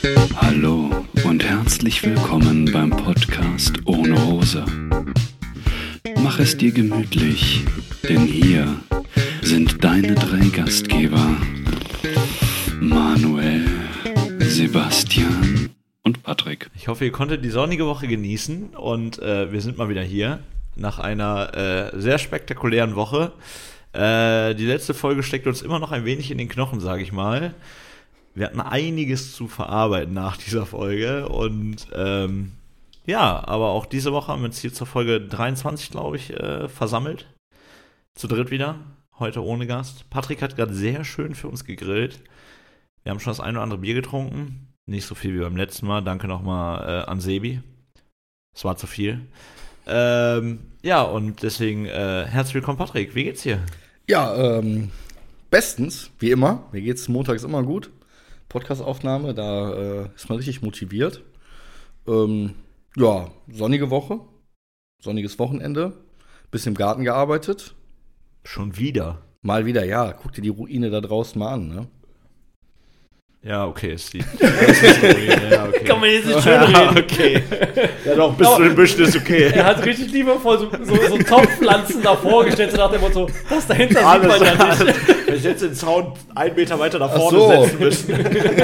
Hallo und herzlich willkommen beim Podcast ohne Hose. Mach es dir gemütlich, denn hier sind deine 3 Gastgeber Manuel, Sebastian und Patrick. Ich hoffe, ihr konntet die sonnige Woche genießen und wir sind mal wieder hier nach einer sehr spektakulären Woche. Die letzte Folge steckt uns immer noch ein wenig in den Knochen, sage ich mal. Wir hatten einiges zu verarbeiten nach dieser Folge und aber auch diese Woche haben wir uns hier zur Folge 23, glaube ich, versammelt. Zu dritt wieder, heute ohne Gast. Patrick hat gerade sehr schön für uns gegrillt. Wir haben schon das ein oder andere Bier getrunken. Nicht so viel wie beim letzten Mal. Danke nochmal an Sebi. Es war zu viel. Und deswegen herzlich willkommen, Patrick. Wie geht's dir? Ja, bestens, wie immer. Mir geht's montags immer gut. Podcast-Aufnahme, da ist man richtig motiviert. Sonnige Woche, sonniges Wochenende, bisschen im Garten gearbeitet. Schon wieder? Mal wieder, ja. Guck dir die Ruine da draußen mal an, ne? Ja, okay, ist die. Ja, okay. Kann man jetzt nicht schön reden. Okay. Ja, doch, bis zu den Büschen ist okay. Er hat richtig liebevoll so Topfpflanzen da vorgestellt, so nach dem Motto, das dahinter Alles, sieht man ja nicht. Wenn ich jetzt den Zaun 1 Meter weiter nach vorne so setzen müssen.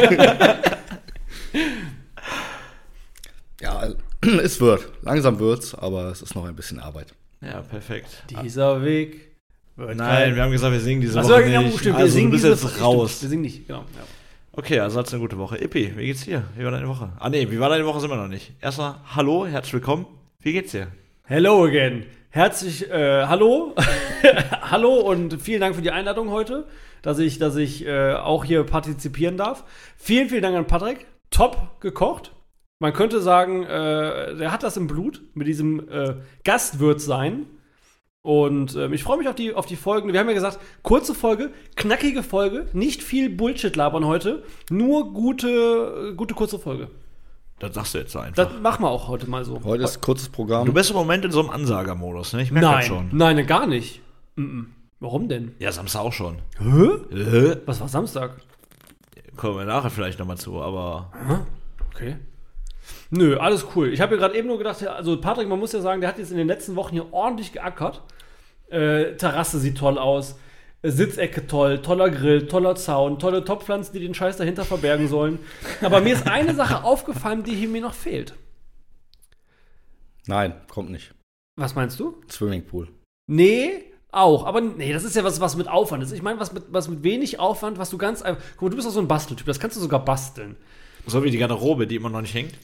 Ja, es wird. Langsam wird's, aber es ist noch ein bisschen Arbeit. Ja, perfekt. Dieser Weg wird Nein, wir haben gesagt, wir singen diese Achso, Woche genau, nicht. stimmt, Also, wir singen du bist diese jetzt raus. Stimmt, wir singen nicht, genau. Ja. Okay, also hat's eine gute Woche. Ippi, wie geht's dir? Wie war deine Woche? Wie war deine Woche sind wir noch nicht. Erstmal, hallo, herzlich willkommen. Wie geht's dir? Hello again. Hallo. Hallo und vielen Dank für die Einladung heute, dass ich auch hier partizipieren darf. Vielen, vielen Dank an Patrick. Top gekocht. Man könnte sagen, der hat das im Blut mit diesem Gastwirt sein. Und ich freue mich auf die Folgen. Wir haben ja gesagt, kurze Folge, knackige Folge, nicht viel Bullshit labern heute, nur gute kurze Folge. Das sagst du jetzt so einfach. Das machen wir auch heute mal so. Heute ist kurzes Programm. Du bist im Moment in so einem Ansagermodus, ne? Ich merke das schon. Nein, gar nicht. Warum denn? Ja, Samstag auch schon. Hä? Was war Samstag? Kommen wir nachher vielleicht nochmal zu, aber... Okay. Nö, alles cool. Ich habe mir gerade eben nur gedacht, also Patrick, man muss ja sagen, der hat jetzt in den letzten Wochen hier ordentlich geackert. Terrasse sieht toll aus, Sitzecke toll, toller Grill, toller Zaun, tolle Topfpflanzen, die den Scheiß dahinter verbergen sollen. Aber mir ist eine Sache aufgefallen, die hier mir noch fehlt. Nein, kommt nicht. Was meinst du? Swimmingpool. Nee, auch. Aber nee, das ist ja was mit Aufwand ist. Ich meine, was mit wenig Aufwand, was du ganz einfach... Guck mal, du bist auch so ein Basteltyp, das kannst du sogar basteln. So wie die Garderobe, die immer noch nicht hängt.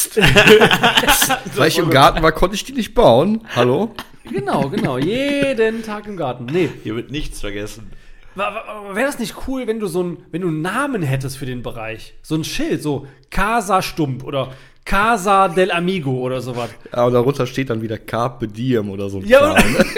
Weil ich im Garten war, konnte ich die nicht bauen. Hallo? Genau. Jeden Tag im Garten. Nee. Hier wird nichts vergessen. Wäre das nicht cool, wenn du einen Namen hättest für den Bereich? So ein Schild, so Casa Stump oder Casa del Amigo oder sowas. Aber darunter steht dann wieder Carpe Diem oder so. Ja,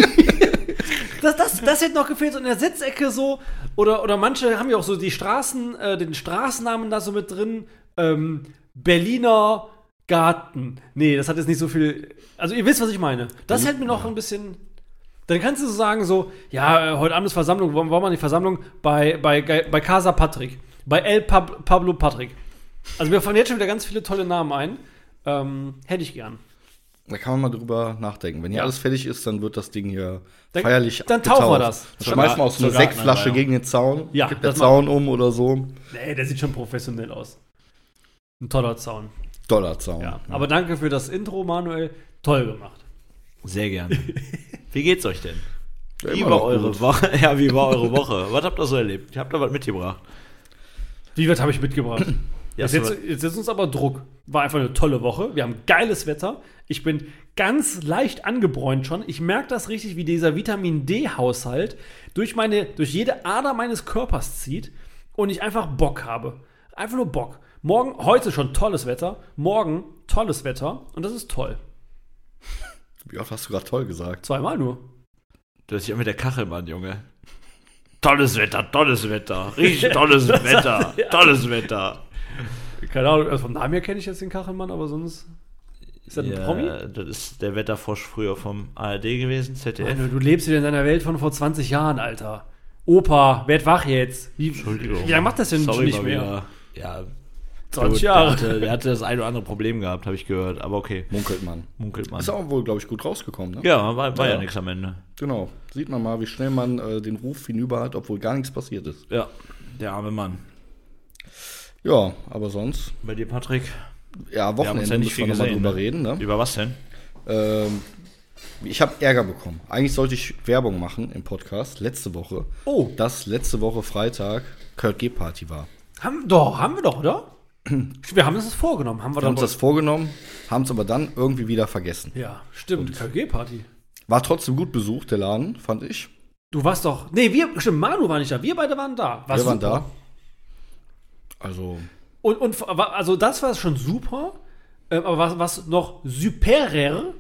das hätte noch gefehlt, so in der Sitzecke so. Oder manche haben ja auch so die den Straßennamen da so mit drin. Berliner Garten. Nee, das hat jetzt nicht so viel. Also, ihr wisst, was ich meine. Das hätte mir noch ein bisschen. Dann kannst du so sagen, so, ja, heute Abend ist Versammlung, wollen wir die Versammlung bei Casa Patrick. Bei El Pablo Patrick. Also, mir fallen jetzt schon wieder ganz viele tolle Namen ein. Hätte ich gern. Da kann man mal drüber nachdenken. Wenn hier alles fertig ist, dann wird das Ding hier Dann feierlich tauchen wir das. Dann schmeißen wir auch so eine Sogar Sektflasche gegen den Zaun. Ja, Kippt der das Zaun um oder so. Nee, der sieht schon professionell aus. Ein toller Zaun. Dollarzaun. Ja. Aber danke für das Intro, Manuel. Toll gemacht. Sehr gerne. Wie geht's euch denn? Ja, Wie immer war noch eure gut. Woche? Ja, wie war eure Woche? Was habt ihr so erlebt? Ich hab da was mitgebracht. Wie weit habe ich mitgebracht? Ja, Jetzt ist uns aber Druck. War einfach eine tolle Woche. Wir haben geiles Wetter. Ich bin ganz leicht angebräunt schon. Ich merke das richtig, wie dieser Vitamin-D-Haushalt durch jede Ader meines Körpers zieht und ich einfach Bock habe. Einfach nur Bock. Heute schon tolles Wetter. Morgen tolles Wetter. Und das ist toll. Wie oft hast du gerade toll gesagt? 2-mal nur. Du hast dich mit der Kachelmann, Junge. Tolles Wetter. Richtig tolles Wetter. Tolles Wetter. Keine Ahnung, also vom Namen her kenne ich jetzt den Kachelmann, aber sonst. Ist das ein Promi? Das ist der Wetterfrosch früher vom ARD gewesen, ZDF. Mann, du lebst wieder in deiner Welt von vor 20 Jahren, Alter. Opa, werd wach jetzt. Entschuldigung. Wie lange macht das denn Sorry, nicht mal mehr? wieder. Ja, 20 Jahre. Der hatte das ein oder andere Problem gehabt, habe ich gehört. Aber okay. Munkelt man. Ist auch wohl, glaube ich, gut rausgekommen, ne? Ja, war ja nichts am Ende. Genau. Sieht man mal, wie schnell man den Ruf hinüber hat, obwohl gar nichts passiert ist. Ja, der arme Mann. Ja, aber sonst. Bei dir, Patrick? Ja, Wir haben uns Wochenende ja nicht viel müssen wir gesehen. nochmal drüber reden, ne? Über was denn? Ich habe Ärger bekommen. Eigentlich sollte ich Werbung machen im Podcast letzte Woche. Oh. Dass letzte Woche Freitag Kurt G. Party war. Haben wir doch, oder? Wir haben uns das vorgenommen. Wir haben uns das vorgenommen, haben es aber dann irgendwie wieder vergessen. Ja, stimmt. KG-Party. War trotzdem gut besucht, der Laden, fand ich. Du warst doch. Nee, stimmt, Manu war nicht da. Wir beide waren da. Wir waren da. Also. Also das war schon super. Aber was noch superer,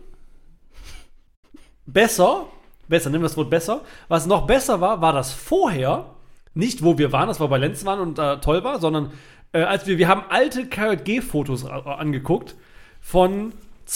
besser, nehmen wir das Wort besser, was noch besser war das vorher, nicht wo wir waren, das war bei Lenz waren und toll war, sondern als wir haben alte KJG-Fotos angeguckt von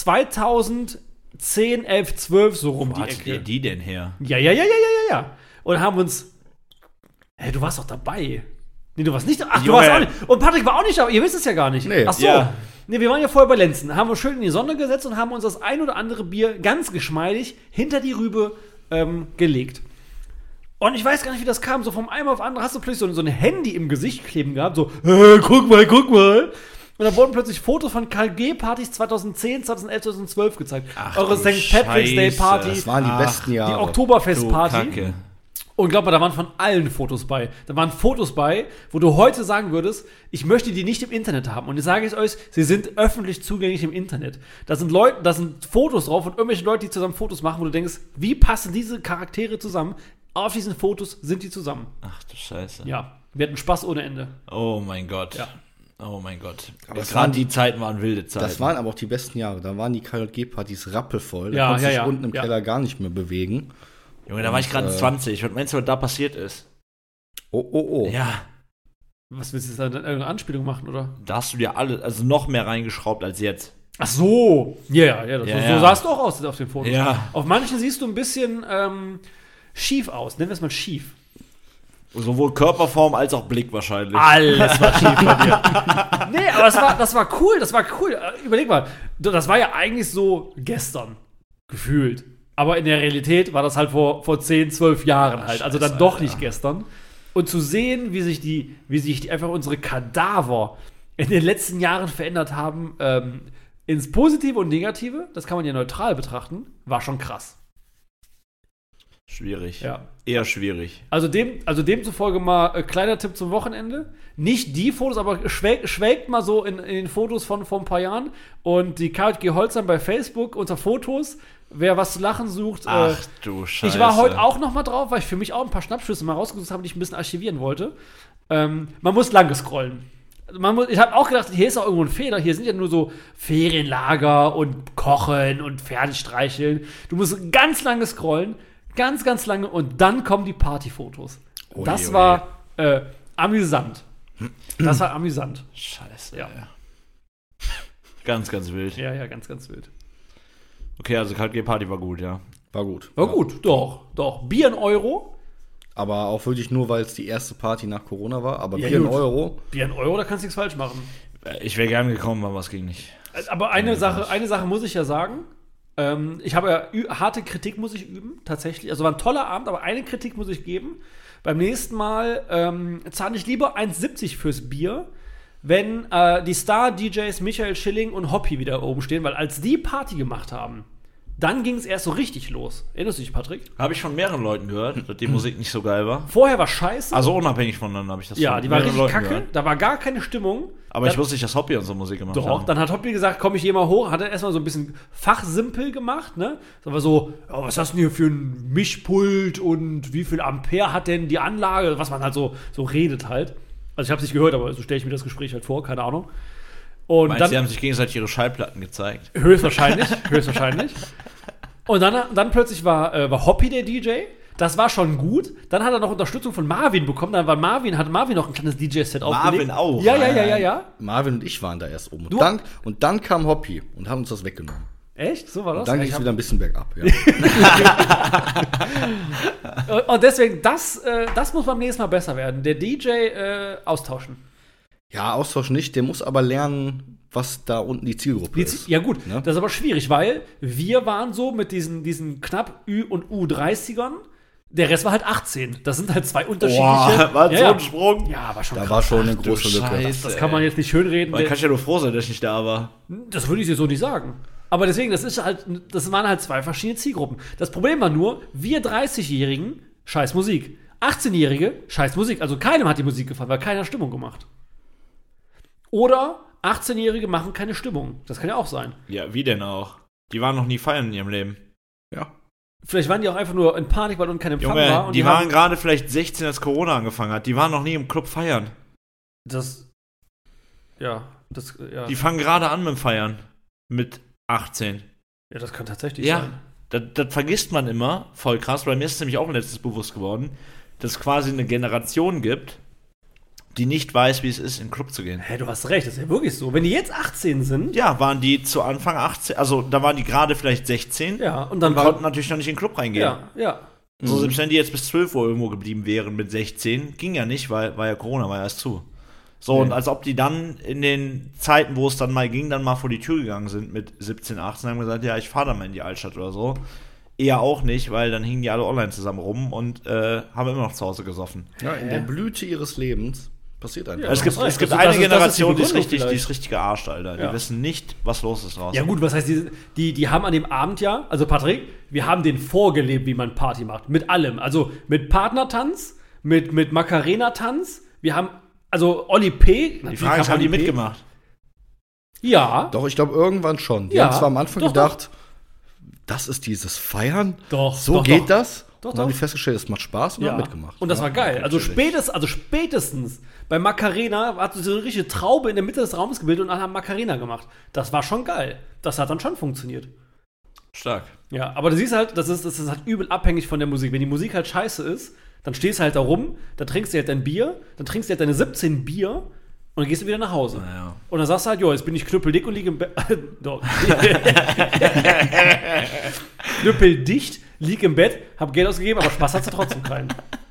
2010, 11, 12 so rum. Wo hat die denn her? Ja. Und haben uns, hey, du warst doch dabei. Nee, du warst nicht da. Ach, du Junge. warst auch nicht. Und Patrick war auch nicht da. Ihr wisst es ja gar nicht. Nee. Ach so. Ja. Nee, wir waren ja vorher bei Lenzen. Haben wir schön in die Sonne gesetzt und haben uns das ein oder andere Bier ganz geschmeidig hinter die Rübe gelegt. Und ich weiß gar nicht, wie das kam. So vom einen auf den anderen hast du plötzlich so ein Handy im Gesicht kleben gehabt. So, guck mal. Und dann wurden plötzlich Fotos von KG-Partys 2010, 2011, 2012 gezeigt. Ach, Eure du St. Patrick's Day Scheiße. Party. Das waren die besten Die Jahre. Oktoberfest-Party. Kacke. Und glaub mal, da waren von allen Fotos bei. Da waren Fotos bei, wo du heute sagen würdest, ich möchte die nicht im Internet haben. Und jetzt sage ich euch, sie sind öffentlich zugänglich im Internet. Da sind Fotos drauf und irgendwelche Leute, die zusammen Fotos machen, wo du denkst, wie passen diese Charaktere zusammen? Auf diesen Fotos sind die zusammen. Ach du Scheiße. Ja, wir hatten Spaß ohne Ende. Oh mein Gott. Ja. Oh mein Gott. Aber es Gerade waren die Zeiten waren wilde Zeiten. Das waren aber auch die besten Jahre. Da waren die KJG-Partys rappelvoll. Da Ja, konntest du dich ja. unten im Ja. Keller gar nicht mehr bewegen. Junge, da war ich gerade 20. Was meinst du, was da passiert ist? Oh. Ja. Was willst du jetzt da eine Anspielung machen, oder? Da hast du dir also noch mehr reingeschraubt als jetzt. Ach so. Ja, so Ja. sahst du auch aus auf den Fotos. Ja. Auf manchen siehst du ein bisschen schief aus. Nennen wir es mal schief. Sowohl Körperform als auch Blick wahrscheinlich. Alles war schief bei dir. Nee, aber das war cool. Überleg mal, das war ja eigentlich so gestern gefühlt. Aber in der Realität war das halt vor 10, 12 Jahren halt. Also dann Scheiße, doch Alter. nicht gestern. Und zu sehen, wie sich die einfach unsere Kadaver in den letzten Jahren verändert haben, ins Positive und Negative, das kann man ja neutral betrachten, war schon krass. Schwierig. Ja. Eher schwierig. Also demzufolge mal kleiner Tipp zum Wochenende. Nicht die Fotos, aber schwelgt mal so in den Fotos von vor ein paar Jahren. Und die KJG Holzheim bei Facebook unter Fotos. Wer was zu lachen sucht. Ach du Scheiße. Ich war heute auch noch mal drauf, weil ich für mich auch ein paar Schnappschüsse mal rausgesucht habe, die ich ein bisschen archivieren wollte. Man muss lange scrollen. Ich habe auch gedacht, hier ist auch irgendwo ein Fehler. Hier sind ja nur so Ferienlager und Kochen und Pferdestreicheln. Du musst ganz lange scrollen. Ganz, ganz lange. Und dann kommen die Partyfotos. Oje, Das oje. war amüsant. Das war amüsant. Scheiße. Ja. Ganz, ganz wild. Ja, ganz, ganz wild. Okay, also KJG-Party war gut, ja. War gut. War gut, doch. Bier in Euro. Aber auch wirklich nur, weil es die erste Party nach Corona war. Aber Ja, Bier in gut. Euro. Bier in Euro, da kannst du nichts falsch machen. Ich wäre gern gekommen, aber es ging nicht. Aber eine Sache muss ich ja sagen. Ich habe ja harte Kritik muss ich üben, tatsächlich. Also war ein toller Abend, aber eine Kritik muss ich geben. Beim nächsten Mal zahle ich lieber 1,70 fürs Bier, wenn die Star-DJs Michael Schilling und Hoppy wieder oben stehen, weil als die Party gemacht haben, dann ging es erst so richtig los. Erinnerst du dich, Patrick? Habe ich von mehreren Leuten gehört, dass die Musik nicht so geil war. Vorher war scheiße. Also unabhängig voneinander habe ich das ja, von die war mehreren richtig Leuten kacke. gehört. Da war gar keine Stimmung. Aber ich wusste nicht, dass Hoppy unsere Musik gemacht Doch, hat. dann hat Hoppy gesagt, komm, ich gehe mal hoch. Hat er erstmal so ein bisschen fachsimpel gemacht, ne? Das war so, oh, was hast du denn hier für ein Mischpult und wie viel Ampere hat denn die Anlage? Was man halt so redet halt. Also ich habe es nicht gehört, aber so stelle ich mir das Gespräch halt vor, keine Ahnung. Und Meinst du, sie haben sich gegenseitig ihre Schallplatten gezeigt? höchstwahrscheinlich. Und dann plötzlich war Hoppy der DJ. Das war schon gut. Dann hat er noch Unterstützung von Marvin bekommen. Dann hat Marvin noch ein kleines DJ-Set aufgelegt. Marvin auch? Ja. Marvin und ich waren da erst oben. Du- Und dann kam Hoppy und haben uns das weggenommen. Echt? So war das? Und dann ging es wieder ein bisschen bergab. Ja. Und deswegen, das muss beim nächsten Mal besser werden. Der DJ austauschen. Ja, Austausch nicht. Der muss aber lernen, was da unten die Zielgruppe ist. Ja gut, Ne? das ist aber schwierig, weil wir waren so mit diesen knapp Ü- und U30ern. Der Rest war halt 18. Das sind halt zwei unterschiedliche. war so ein Sprung. Ja, aber schon Da krass. war schon eine du große Lücke. Scheiße. Das kann man jetzt nicht schönreden. Man kann ja nur froh sein, dass ich nicht da war. Das würde ich dir so nicht sagen. Aber deswegen, das waren halt zwei verschiedene Zielgruppen. Das Problem war nur, wir 30-Jährigen, scheiß Musik. 18-Jährige, scheiß Musik. Also keinem hat die Musik gefallen, weil keiner Stimmung gemacht. Oder 18-Jährige machen keine Stimmung. Das kann ja auch sein. Ja, wie denn auch? Die waren noch nie feiern in ihrem Leben. Ja. Vielleicht waren die auch einfach nur in Panik, weil unten kein Empfang Junge, war. Und die waren gerade vielleicht 16, als Corona angefangen hat. Die waren noch nie im Club feiern. Ja. Die fangen gerade an mit dem Feiern. Mit 18. Ja, das kann tatsächlich Ja, sein. das vergisst man immer. Voll krass, weil mir ist es nämlich auch letztens bewusst geworden, dass es quasi eine Generation gibt, die nicht weiß, wie es ist, in den Club zu gehen. Hä, du hast recht, das ist ja wirklich so. Wenn die jetzt 18 sind, Ja, waren die zu Anfang 18, also da waren die gerade vielleicht 16 ja, und und dann konnten natürlich noch nicht in den Club reingehen. ja. So, selbst wenn die jetzt bis 12 Uhr irgendwo geblieben wären mit 16, ging ja nicht, weil ja Corona war ja erst zu. So, und als ob die dann in den Zeiten, wo es dann mal ging, dann mal vor die Tür gegangen sind mit 17, 18, haben gesagt, ja, ich fahre dann mal in die Altstadt oder so. Eher auch nicht, weil dann hingen die alle online zusammen rum und haben immer noch zu Hause gesoffen. Ja, in der Blüte ihres Lebens passiert einfach. Ja, Es gibt, hast recht. es gibt Das eine ist die Generation, die ist Begründung richtig gearscht, Alter. Ja. Die wissen nicht, was los ist draußen. Ja gut, was heißt, die haben an dem Abend ja, also Patrick, wir haben den vorgelebt, wie man Party macht. Mit allem. Also mit Partnertanz, mit Macarena-Tanz. Wir haben, also Oli P. Die Frage ist, haben die mitgemacht? Ja. Doch, ich glaube irgendwann schon. Die Ja, haben zwar am Anfang doch, gedacht, das ist dieses Feiern. Doch, So doch, geht doch. das. Doch, und dann haben doch. die festgestellt, es macht Spaß und haben mitgemacht. Und das Ja, war geil. Also natürlich. spätestens bei Macarena hat sich so eine richtige Traube in der Mitte des Raumes gebildet und haben Macarena gemacht. Das war schon geil. Das hat dann schon funktioniert. Stark. Ja, aber du siehst halt, das ist halt übel abhängig von der Musik. Wenn die Musik halt scheiße ist, dann stehst du halt da rum, dann trinkst du halt dein Bier, dann trinkst du halt deine 17 Bier und dann gehst du wieder nach Hause. Naja. Und dann sagst du halt, jo, jetzt bin ich knüppeldick und liege im Bett. Doch. Knüppeldicht, lieg im Bett, hab Geld ausgegeben, aber Spaß hat's ja trotzdem keinen.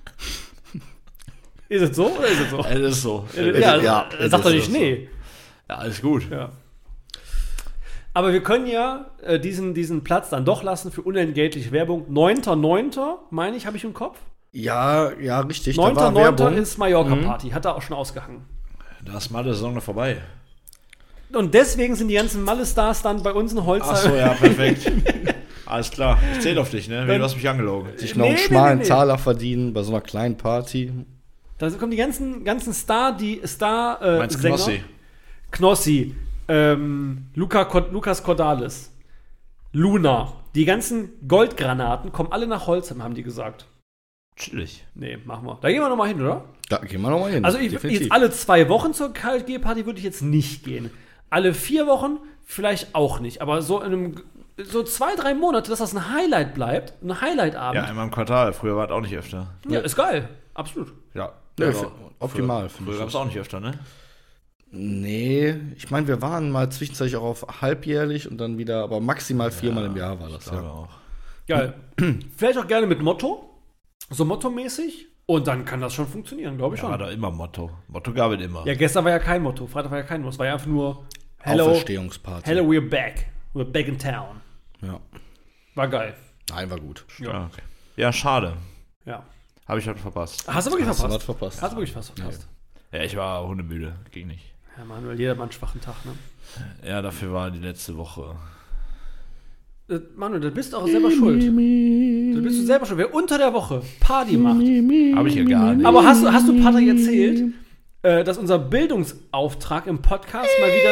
Ist es so oder ist es so? Es ist so. ja, Sag doch es nicht ist nee. Ja, alles gut. Ja. Aber wir können ja diesen Platz dann doch lassen für unentgeltliche Werbung. 9.9., meine ich, habe ich im Kopf. Ja, richtig. Da war 9.9. Werbung. ist Mallorca-Party, hat er auch schon ausgehangen. Da ist mal die Saison noch vorbei. Und deswegen sind die ganzen Malle-Stars dann bei uns in Holzheim. Achso, ja, perfekt. Alles klar. Ich zähle auf dich, ne? Du hast mich angelogen. sich noch einen schmalen Zahler verdienen bei so einer kleinen Party. Da kommen die ganzen Meinst Sänger. Knossi? Knossi, Lukas Cordalis, Luna. Die ganzen Goldgranaten kommen alle nach Holzheim, haben die gesagt. Chillig. Nee, machen wir. Da gehen wir nochmal hin, oder? Da gehen wir nochmal hin. Also definitiv. jetzt alle 2 Wochen zur KLG-Party würde ich jetzt nicht gehen. Alle 4 Wochen vielleicht auch nicht. Aber so 2-3 Monate, dass das ein Highlight bleibt, ein Highlight-Abend. Ja, einmal im Quartal. Früher war es auch nicht öfter. Ja, ist geil. Absolut. Ja. Ja, Ja, optimal, finde Früher ich. gab es auch nicht öfter, ne? Nee, ich meine, wir waren mal zwischenzeitlich auch auf halbjährlich und dann wieder, aber maximal 4-mal im Jahr war das. Ich glaube Ja. auch. Geil. Vielleicht auch gerne mit Motto. So Motto-mäßig. Und dann kann das schon funktionieren, glaube ich Ja, war schon. da immer Motto. Motto gab es immer. Ja, gestern war ja kein Motto. Freitag war ja kein Motto. Es war ja einfach nur Hello, Auferstehungsparty. hello, we're back. We're back in town. Ja. War geil. Nein, war gut. Stark. Ja, schade. Ja. Habe ich halt verpasst. Hast du wirklich Hast du verpasst? was verpasst? Hast du wirklich was verpasst? Ja, ich war hundemüde. Ging nicht. Ja, Manuel, jeder hat mal einen schwachen Tag, ne? Ja, dafür war die letzte Woche. Manuel, da bist du auch selber schuld. Da bist du selber schuld. Wer unter der Woche Party macht. Habe ich ja gar nicht. Aber hast du Patrick erzählt, dass unser Bildungsauftrag im Podcast mal wieder.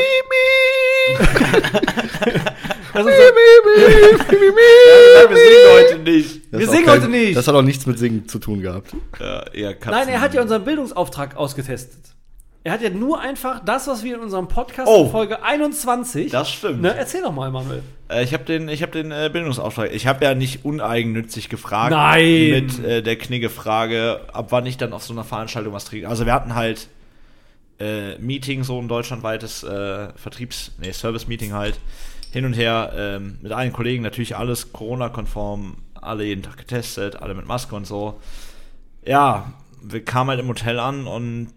dass unser, wir singen heute nicht. Das Wir hat singen auch heute nicht. Das hat auch nichts mit Singen zu tun gehabt. Ja, eher Katzen. Nein, er hat ja unseren Bildungsauftrag ausgetestet. Er hat ja nur einfach das, was wir in unserem Podcast Oh. in Folge 21. Das stimmt. Ne, erzähl doch mal, Manuel. Ich habe den Bildungsauftrag. Ich habe ja nicht uneigennützig gefragt. Nein. Mit der Knigge-Frage, ab wann ich dann auf so einer Veranstaltung was trinke. Also wir hatten halt Meeting, so ein deutschlandweites Service-Meeting halt. Hin und her mit allen Kollegen, natürlich alles Corona-konform, alle jeden Tag getestet, alle mit Maske und so. Ja, wir kamen halt im Hotel an und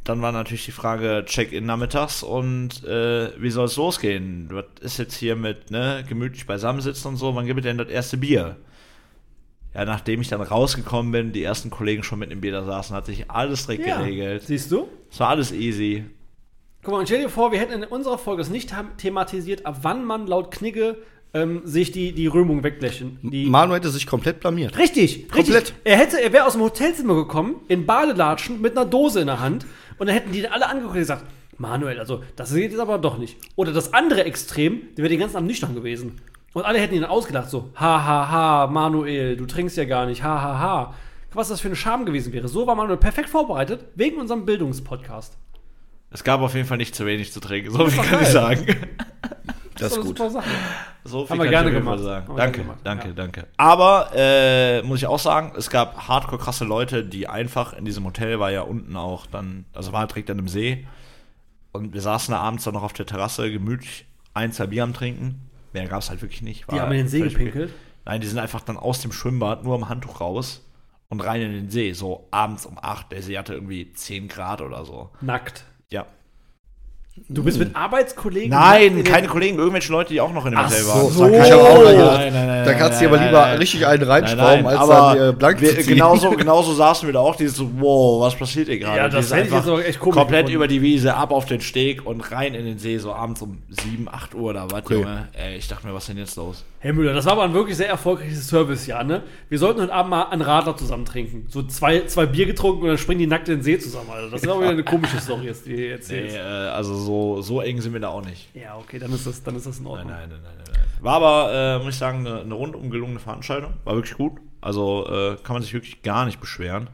dann war natürlich die Frage, Check-in nachmittags und wie soll es losgehen? Was ist jetzt hier mit, ne, gemütlich beisammensitzen und so, wann gibt es denn das erste Bier? Ja, nachdem ich dann rausgekommen bin, die ersten Kollegen schon mit dem Bier da saßen, hat sich alles direkt geregelt. Siehst du? Es war alles easy. Guck mal, und stell dir vor, wir hätten in unserer Folge es nicht thematisiert, ab wann man laut Knigge sich die Römung weglächen. Manu hätte sich komplett blamiert. Richtig. Er wäre aus dem Hotelzimmer gekommen, in Badelatschen, mit einer Dose in der Hand, und dann hätten die alle angeguckt und gesagt, Manuel, also, das geht jetzt aber doch nicht. Oder das andere Extrem, der wäre den ganzen Abend nüchtern gewesen. Und alle hätten ihn dann ausgedacht, so, ha, Manuel, du trinkst ja gar nicht, ha. Was das für eine Scham gewesen wäre. So war Manuel perfekt vorbereitet, wegen unserem Bildungspodcast. Es gab auf jeden Fall nicht zu wenig zu trinken, so viel kann ich sagen. Das ist gut. Super Sache. So viel Haben wir kann gerne ich auf jeden Fall gemacht. sagen. Danke. Aber, muss ich auch sagen, es gab hardcore krasse Leute, die einfach in diesem Hotel, war ja unten auch dann, also war direkt an dem See, und wir saßen da abends dann noch auf der Terrasse, gemütlich 1-2 Bier am Trinken. Mehr gab es halt wirklich nicht. Die haben in den See gepinkelt? Nein, die sind einfach dann aus dem Schwimmbad nur am Handtuch raus und rein in den See, so abends um 8. Der See hatte irgendwie 10 Grad oder so. Nackt. Ja. Du bist mit Arbeitskollegen? Nein, keine Kollegen, irgendwelche Leute, die auch noch in dem Hotel waren. So. Ich habe auch gedacht, Nein, da kannst du dir aber lieber richtig einen reinschrauben, als aber dann blank zu ziehen. Genauso saßen wir da auch, dieses so, wow, was passiert hier gerade? Ja, das hätte ich jetzt aber echt komisch komplett gefunden. über die Wiese, ab auf den Steg und rein in den See, so abends um 7, 8 Uhr oder was, Junge. Ey, ich dachte mir, was ist denn jetzt los? Herr Müller, das war aber ein wirklich sehr erfolgreiches Servicejahr, ne? Wir sollten heute Abend mal einen Radler zusammen trinken. So zwei Bier getrunken und dann springen die nackt in den See zusammen. Also das ist aber wieder eine komische Story, jetzt, die ihr erzählst. Nee, also so eng sind wir da auch nicht. Ja, okay, dann ist das in Ordnung. Nein. War aber, muss ich sagen, eine rundum gelungene Veranstaltung. War wirklich gut. Also kann man sich wirklich gar nicht beschweren.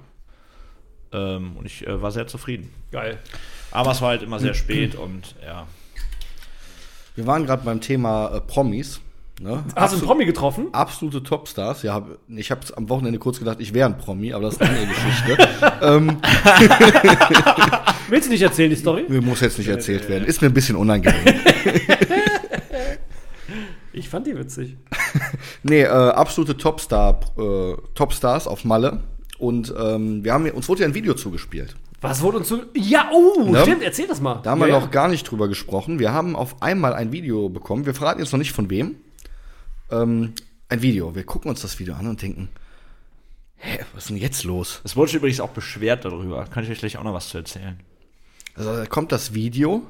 Und ich war sehr zufrieden. Geil. Aber es war halt immer sehr spät und ja. Wir waren gerade beim Thema Promis. Ne? Hast du einen Promi getroffen? Absolute Topstars. Ja, ich habe am Wochenende kurz gedacht, ich wäre ein Promi, aber das ist eine andere Geschichte. Willst du nicht erzählen, die Story? Mir muss jetzt nicht erzählt werden. Ist mir ein bisschen unangenehm. Ich fand die witzig. Nee, absolute Topstars auf Malle. Und uns wurde ja ein Video zugespielt. Was wurde uns Ja, Ne? stimmt, erzähl das mal. Da haben wir noch gar nicht drüber gesprochen. Wir haben auf einmal ein Video bekommen. Wir verraten jetzt noch nicht von wem. Ein Video. Wir gucken uns das Video an und denken, hä, was ist denn jetzt los? Es wurde übrigens auch beschwert darüber. Kann ich euch gleich auch noch was zu erzählen. Also da kommt das Video.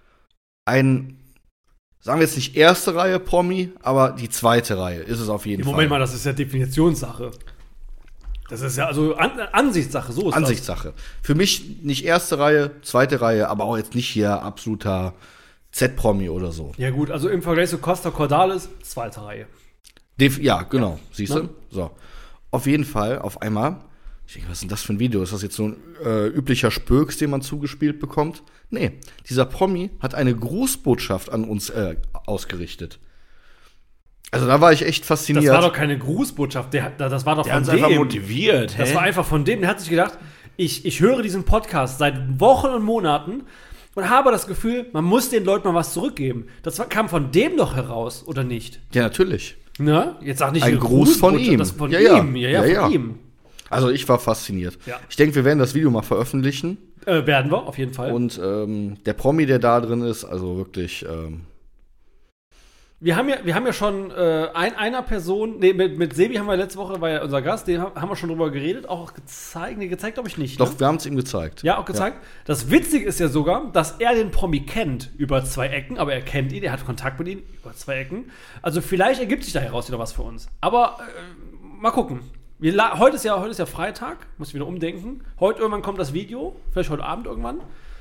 Sagen wir jetzt nicht erste Reihe Promi, aber die zweite Reihe ist es auf jeden Fall. Moment mal, das ist ja Definitionssache. Das ist ja also Ansichtssache, so ist Ansichtssache. Für mich nicht erste Reihe, zweite Reihe, aber auch jetzt nicht hier absoluter Z-Promi oder so. das. Ja gut, also im Vergleich zu Costa Cordalis, zweite Reihe. Ja, genau. Siehst du? Ne? So. Auf jeden Fall, auf einmal. Ich denke, was ist denn das für ein Video? Ist das jetzt so ein üblicher Spöks, den man zugespielt bekommt? Nee, dieser Promi hat eine Grußbotschaft an uns ausgerichtet. Also da war ich echt fasziniert. Das war doch keine Grußbotschaft, das war doch Der von hat uns einfach dem. motiviert. Das war einfach von dem, der hat sich gedacht, ich höre diesen Podcast seit Wochen und Monaten und habe das Gefühl, man muss den Leuten mal was zurückgeben. Kam von dem doch heraus, oder nicht? Ja, natürlich. Ne? Jetzt sag nicht Ein eine Gruß von Grußbotschaft, ihm. das von Ja, ihm. ja. Von Ja. ihm. Also ich war fasziniert. Ja. Ich denke, wir werden das Video mal veröffentlichen. Werden wir, auf jeden Fall. Und der Promi, der da drin ist, also wirklich Wir haben ja schon einer Person, mit Sebi haben wir letzte Woche, war ja unser Gast, den haben wir schon drüber geredet, auch gezeigt. Nee, gezeigt glaube ich nicht. Doch, Ne? wir haben es ihm gezeigt. Ja, auch gezeigt. Ja. Das Witzige ist ja sogar, dass er den Promi kennt über 2 Ecken, aber er kennt ihn, er hat Kontakt mit ihm über 2 Ecken. Also vielleicht ergibt sich da heraus wieder was für uns. Aber mal gucken. Heute ist ja Freitag, muss ich wieder umdenken. Heute irgendwann kommt das Video, vielleicht heute Abend irgendwann.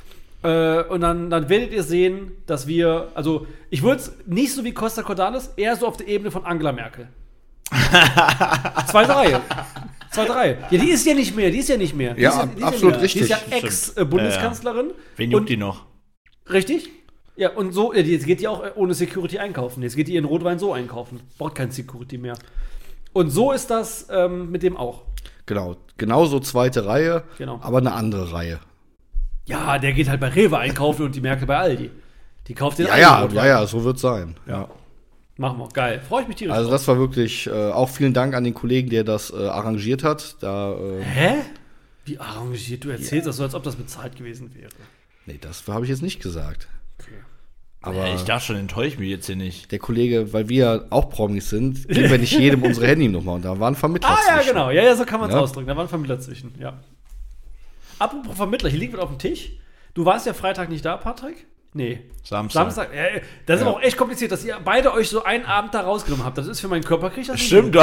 Und dann werdet ihr sehen, dass wir, also ich würde es nicht so wie Costa Cordalis, eher so auf der Ebene von Angela Merkel. Zweite Reihe. Ja, die ist ja nicht mehr. Ja, absolut richtig. Die ist ja Ex-Bundeskanzlerin. Wen juckt die noch? Richtig. Ja, und so, jetzt geht die auch ohne Security einkaufen. Jetzt geht die ihren Rotwein so einkaufen. Braucht kein Security mehr. Und so ist das mit dem auch. Genauso zweite Reihe, Genau. aber eine andere Reihe. Ja, der geht halt bei Rewe einkaufen und die Merkel bei Aldi. Die kauft den Ja, so wird es sein. Ja. Machen wir. Geil. Freue ich mich tierisch Also drauf. das war wirklich, auch vielen Dank an den Kollegen, der das arrangiert hat. Hä? Wie arrangiert? Du erzählst das so, als ob das bezahlt gewesen wäre. Nee, das habe ich jetzt nicht gesagt. Okay. Aber Ich dachte schon, enttäuscht mich jetzt hier nicht. der Kollege, weil wir auch Promis sind, geben wir nicht jedem unsere Handynummer. Und da war ein Vermittler Ja, zwischen. genau. Ja, so kann man es Ja. ausdrücken. Da war ein Vermittler zwischen, ja. Apropos Vermittler, hier liegt was auf dem Tisch. Du warst ja Freitag nicht da, Patrick? Nee. Samstag. Ja, das ist aber auch echt kompliziert, dass ihr beide euch so einen Abend da rausgenommen habt. Das ist für meinen Körper, krieg ich das nicht Stimmt,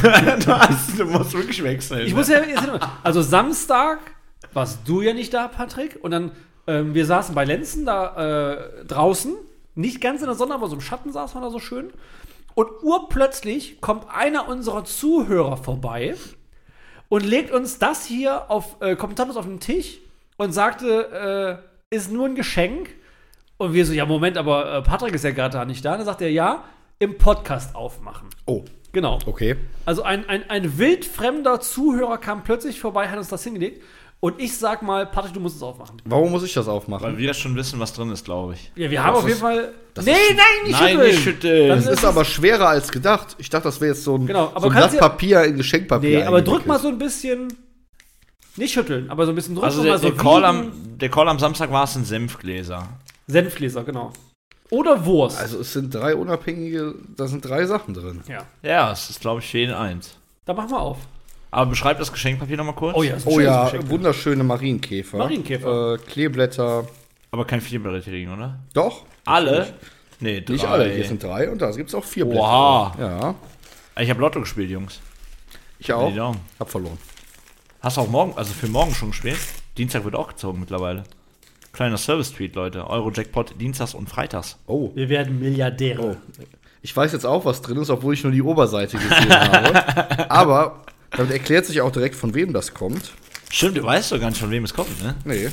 hin. du musst wirklich wechseln. Ich muss ja also Samstag warst du ja nicht da, Patrick. Und dann, wir saßen bei Lenzen da draußen. Nicht ganz in der Sonne, aber so im Schatten saß man da so schön. Und urplötzlich kommt einer unserer Zuhörer vorbei und legt uns das hier kommentarlos auf den Tisch und sagte, ist nur ein Geschenk. Und wir so, ja, Moment, aber Patrick ist ja gerade da nicht da. Und dann sagt er, ja, im Podcast aufmachen. Oh, Genau. okay. Also ein wildfremder Zuhörer kam plötzlich vorbei, hat uns das hingelegt. Und ich sag mal, Patrick, du musst es aufmachen. Warum muss ich das aufmachen? Weil wir schon wissen, was drin ist, glaube ich. Ja, wir haben auf jeden Fall. das Nee, ist- nein, Nein, nicht schütteln. Dann Das ist aber schwerer als gedacht. Ich dachte, das wäre jetzt so ein, Genau, aber so ein kannst Blatt Papier in Geschenkpapier. Nee, aber drück eingewickelt. mal so ein bisschen. Nicht schütteln, aber so ein bisschen drücken. Also und der, mal so der Call am Samstag war es ein Senfgläser. Senfgläser, genau. Oder Wurst. Also es sind 3 unabhängige, da sind 3 Sachen drin. ja. Ja, es ist, glaube ich, für jeden eins. Da machen wir auf. Aber beschreib das Geschenkpapier nochmal kurz. Oh ja, ist ein Oh schönes ja, Geschenk. wunderschöne Marienkäfer. Marienkäfer. Kleeblätter. Aber kein vierblättrigen, oder? Doch. Alle? Nee, 3. Nicht alle. Hier sind 3 und da gibt es auch 4 Blätter. Oha. Ja, Ich habe Lotto gespielt, Jungs. ich auch. Die Daumen. Hab verloren. Hast du auch morgen, also für morgen schon gespielt? Dienstag wird auch gezogen mittlerweile. Kleiner Service-Tweet, Leute. Euro-Jackpot dienstags und freitags. Oh. Wir werden Milliardäre. Oh. Ich weiß jetzt auch, was drin ist, obwohl ich nur die Oberseite gesehen habe. Aber damit erklärt sich auch direkt, von wem das kommt. Stimmt, du weißt doch gar nicht, von wem es kommt, ne? Nee.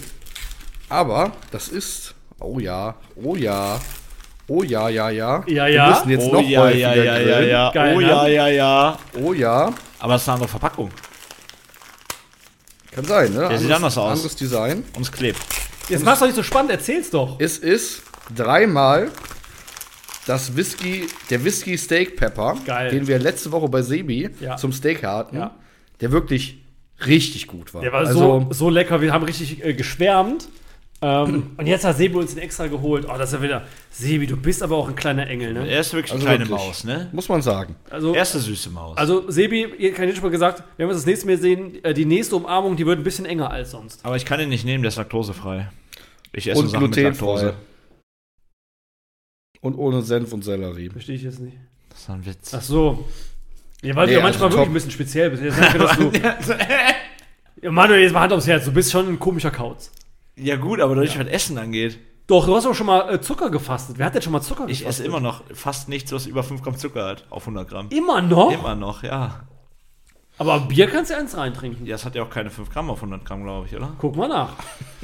Aber das ist. Oh ja. Oh ja. Oh ja, ja, ja. Ja, Wir ja. müssen jetzt noch häufiger grillen. Geil, oh ne? ja. Oh ja. Aber es ist eine andere Verpackung. Kann sein, ne? sieht anders aus. Anderes Design. Und es klebt. Jetzt mach's doch nicht so spannend, erzähl's doch. Es ist 3-mal der Whisky Steak Pepper, Geil. den wir letzte Woche bei Sebi Ja. zum Steak hatten, Ja. der wirklich richtig gut war. Der war also, so lecker, wir haben richtig geschwärmt. Und jetzt hat Sebi uns den extra geholt. Oh, das ist ja wieder. Sebi, du bist aber auch ein kleiner Engel, ne? Er ist wirklich Also eine kleine wirklich. Maus, ne? muss man sagen. Also, Er ist eine süße Maus. also Sebi, ihr kann jetzt schon mal gesagt, wenn wir uns das nächste Mal sehen, die nächste Umarmung, die wird ein bisschen enger als sonst. Aber ich kann ihn nicht nehmen, der ist laktosefrei. Ich esse Und Sachen mit glutenfrei. Laktose. Und ohne Senf und Sellerie. Verstehe ich jetzt nicht. Das ist ein Witz. Ach so. Ja, weil Nee, du ja manchmal also wirklich top. ein bisschen speziell bist. Jetzt sag mir, dass du, ja, Manuel, jetzt mal Hand aufs Herz, du bist schon ein komischer Kauz. Ja gut, aber nicht, was Essen angeht. Doch, du hast doch schon mal Zucker gefastet. Wer hat denn schon mal Zucker gefastet? Ich esse immer noch fast nichts, was über 5 Gramm Zucker hat. Auf 100 Gramm. Immer noch? Immer noch, ja. Aber Bier kannst du ja eins reintrinken. Ja, es hat ja auch keine 5 Gramm auf 100 Gramm, glaube ich, oder? Guck mal nach.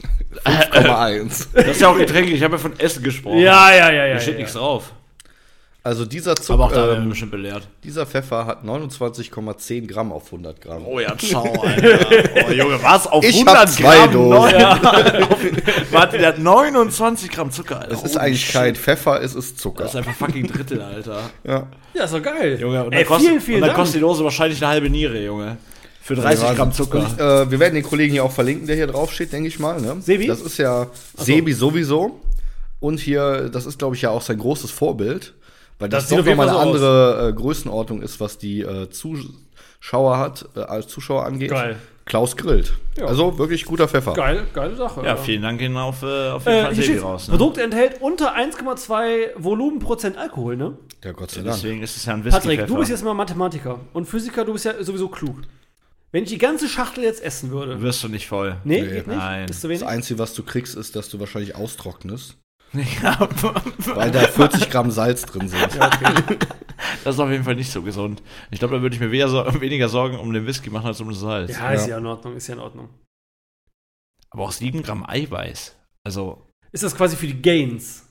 5,1. Das ist ja auch Getränke, ich habe ja von Essen gesprochen. Ja. Da steht nichts drauf. Also dieser Aber auch da werden wir Zucker, bestimmt belehrt. dieser Pfeffer hat 29,10 Gramm auf 100 Gramm. Oh ja, ciao, Alter. Oh Junge, was? Auf Ich 100 hab 2 Gramm? Dosen. Warte, der hat 29 Gramm Zucker, Alter. Es ist Holy eigentlich shit. kein Pfeffer, es ist Zucker. Das ist einfach fucking Drittel, Alter. Ja. Ja, ist doch geil. Junge, und Ey, dann kostet, vielen und dann Dank. kostet die Dose wahrscheinlich eine halbe Niere, Junge. Für 30 Gramm Zucker. Und, wir werden den Kollegen hier auch verlinken, der hier drauf steht, denke ich mal. Ne? Sebi? Das ist ja Sebi sowieso. Und hier, das ist, glaube ich, ja auch sein großes Vorbild. Weil das, Das sieht doch auf jeden nochmal eine Fall so andere Größenordnung ist, was die Zuschauer als Zuschauer angeht. Geil. Klaus grillt. Ja. Also wirklich guter Pfeffer. Geile Sache. Ja, vielen Dank Ihnen auf jeden Fall Hier Sebi steht's, raus. Ne? Produkt enthält unter 1,2 Volumenprozent Alkohol, ne? Ja, Gott sei Dank. Deswegen ist es ja ein Whisky. Patrick, du bist jetzt mal Mathematiker. Und Physiker, du bist ja sowieso klug. Wenn ich die ganze Schachtel jetzt essen würde. Wirst du nicht voll. Nee, Nee. geht nicht? Nein. Ist zu Das wenig? Einzige, was du kriegst, ist, dass du wahrscheinlich austrocknest. Ja, Weil da 40 Gramm Salz drin sind. das ist auf jeden Fall nicht so gesund. Ich glaube, da würde ich mir weniger Sorgen um den Whisky machen als um das Salz. Ja, ist ja in Ordnung, ist ja in Ordnung. Aber auch 7 Gramm Eiweiß. Also, Ist das quasi für die Gains?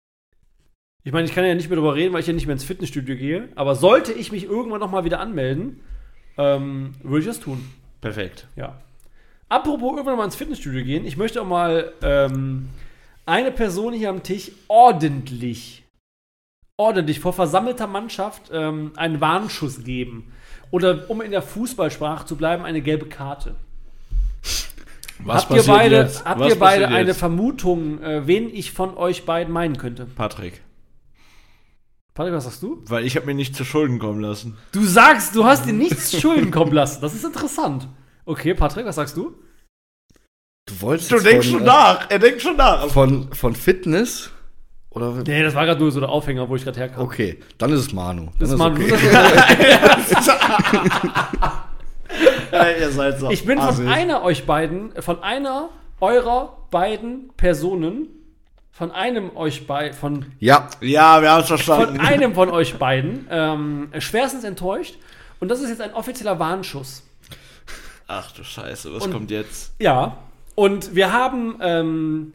Ich meine, ich kann ja nicht mehr darüber reden, weil ich ja nicht mehr ins Fitnessstudio gehe. Aber sollte ich mich irgendwann noch mal wieder anmelden, würde ich das tun. perfekt. Ja. Apropos irgendwann mal ins Fitnessstudio gehen, ich möchte auch mal eine Person hier am Tisch ordentlich vor versammelter Mannschaft einen Warnschuss geben. Oder um in der Fußballsprache zu bleiben, eine gelbe Karte. Habt ihr beide eine Vermutung, wen ich von euch beiden meinen könnte? Patrick. Patrick, was sagst du? Weil ich habe mir nicht zu Schulden kommen lassen. Du sagst, du hast dir nichts Schulden kommen lassen. Das ist interessant. Okay, Patrick, was sagst du? Du denkst schon nach. Er denkt schon nach. Von Fitness? Oder? Nee, das war gerade nur so der Aufhänger, wo ich gerade herkam. Okay, dann ist es Manu. Das ist Manu. Okay. Ja, ihr seid so Ich bin assig. von einer eurer beiden Personen, von einem Ja, Ja, wir haben es verstanden. von einem von euch beiden schwerstens enttäuscht. Und das ist jetzt ein offizieller Warnschuss. Ach du Scheiße, was Und- kommt jetzt? Ja, und wir haben,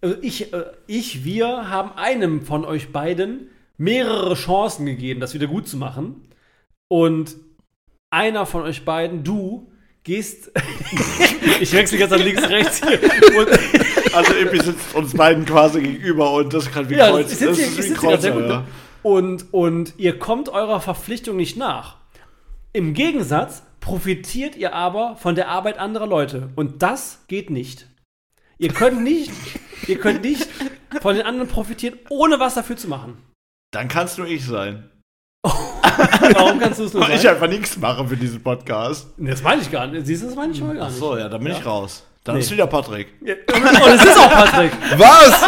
wir haben einem von euch beiden mehrere Chancen gegeben, das wieder gut zu machen. Und einer von euch beiden, du, gehst. Ich wechsle jetzt an links, rechts hier. Und, Also Ippi sitzt uns beiden quasi gegenüber und das kann wie ja, Kreuz. ich Das sitze ist wie hier ein gerade sehr Kreuzer, gut. ja. Und ihr kommt eurer Verpflichtung nicht nach. Im Gegensatz profitiert ihr aber von der Arbeit anderer Leute. Und das geht nicht. Ihr könnt nicht von den anderen profitieren, ohne was dafür zu machen. Dann kannst nur ich sein. Warum kannst du es nur Weil ich sagen? einfach nichts mache für diesen Podcast. Nee, das meine ich gar nicht. Siehst du, das meine ich schon mal gar Ach nicht. so, ja, dann bin ich raus. Dann Nee. ist wieder Patrick. Ja, und es ist auch Patrick. was?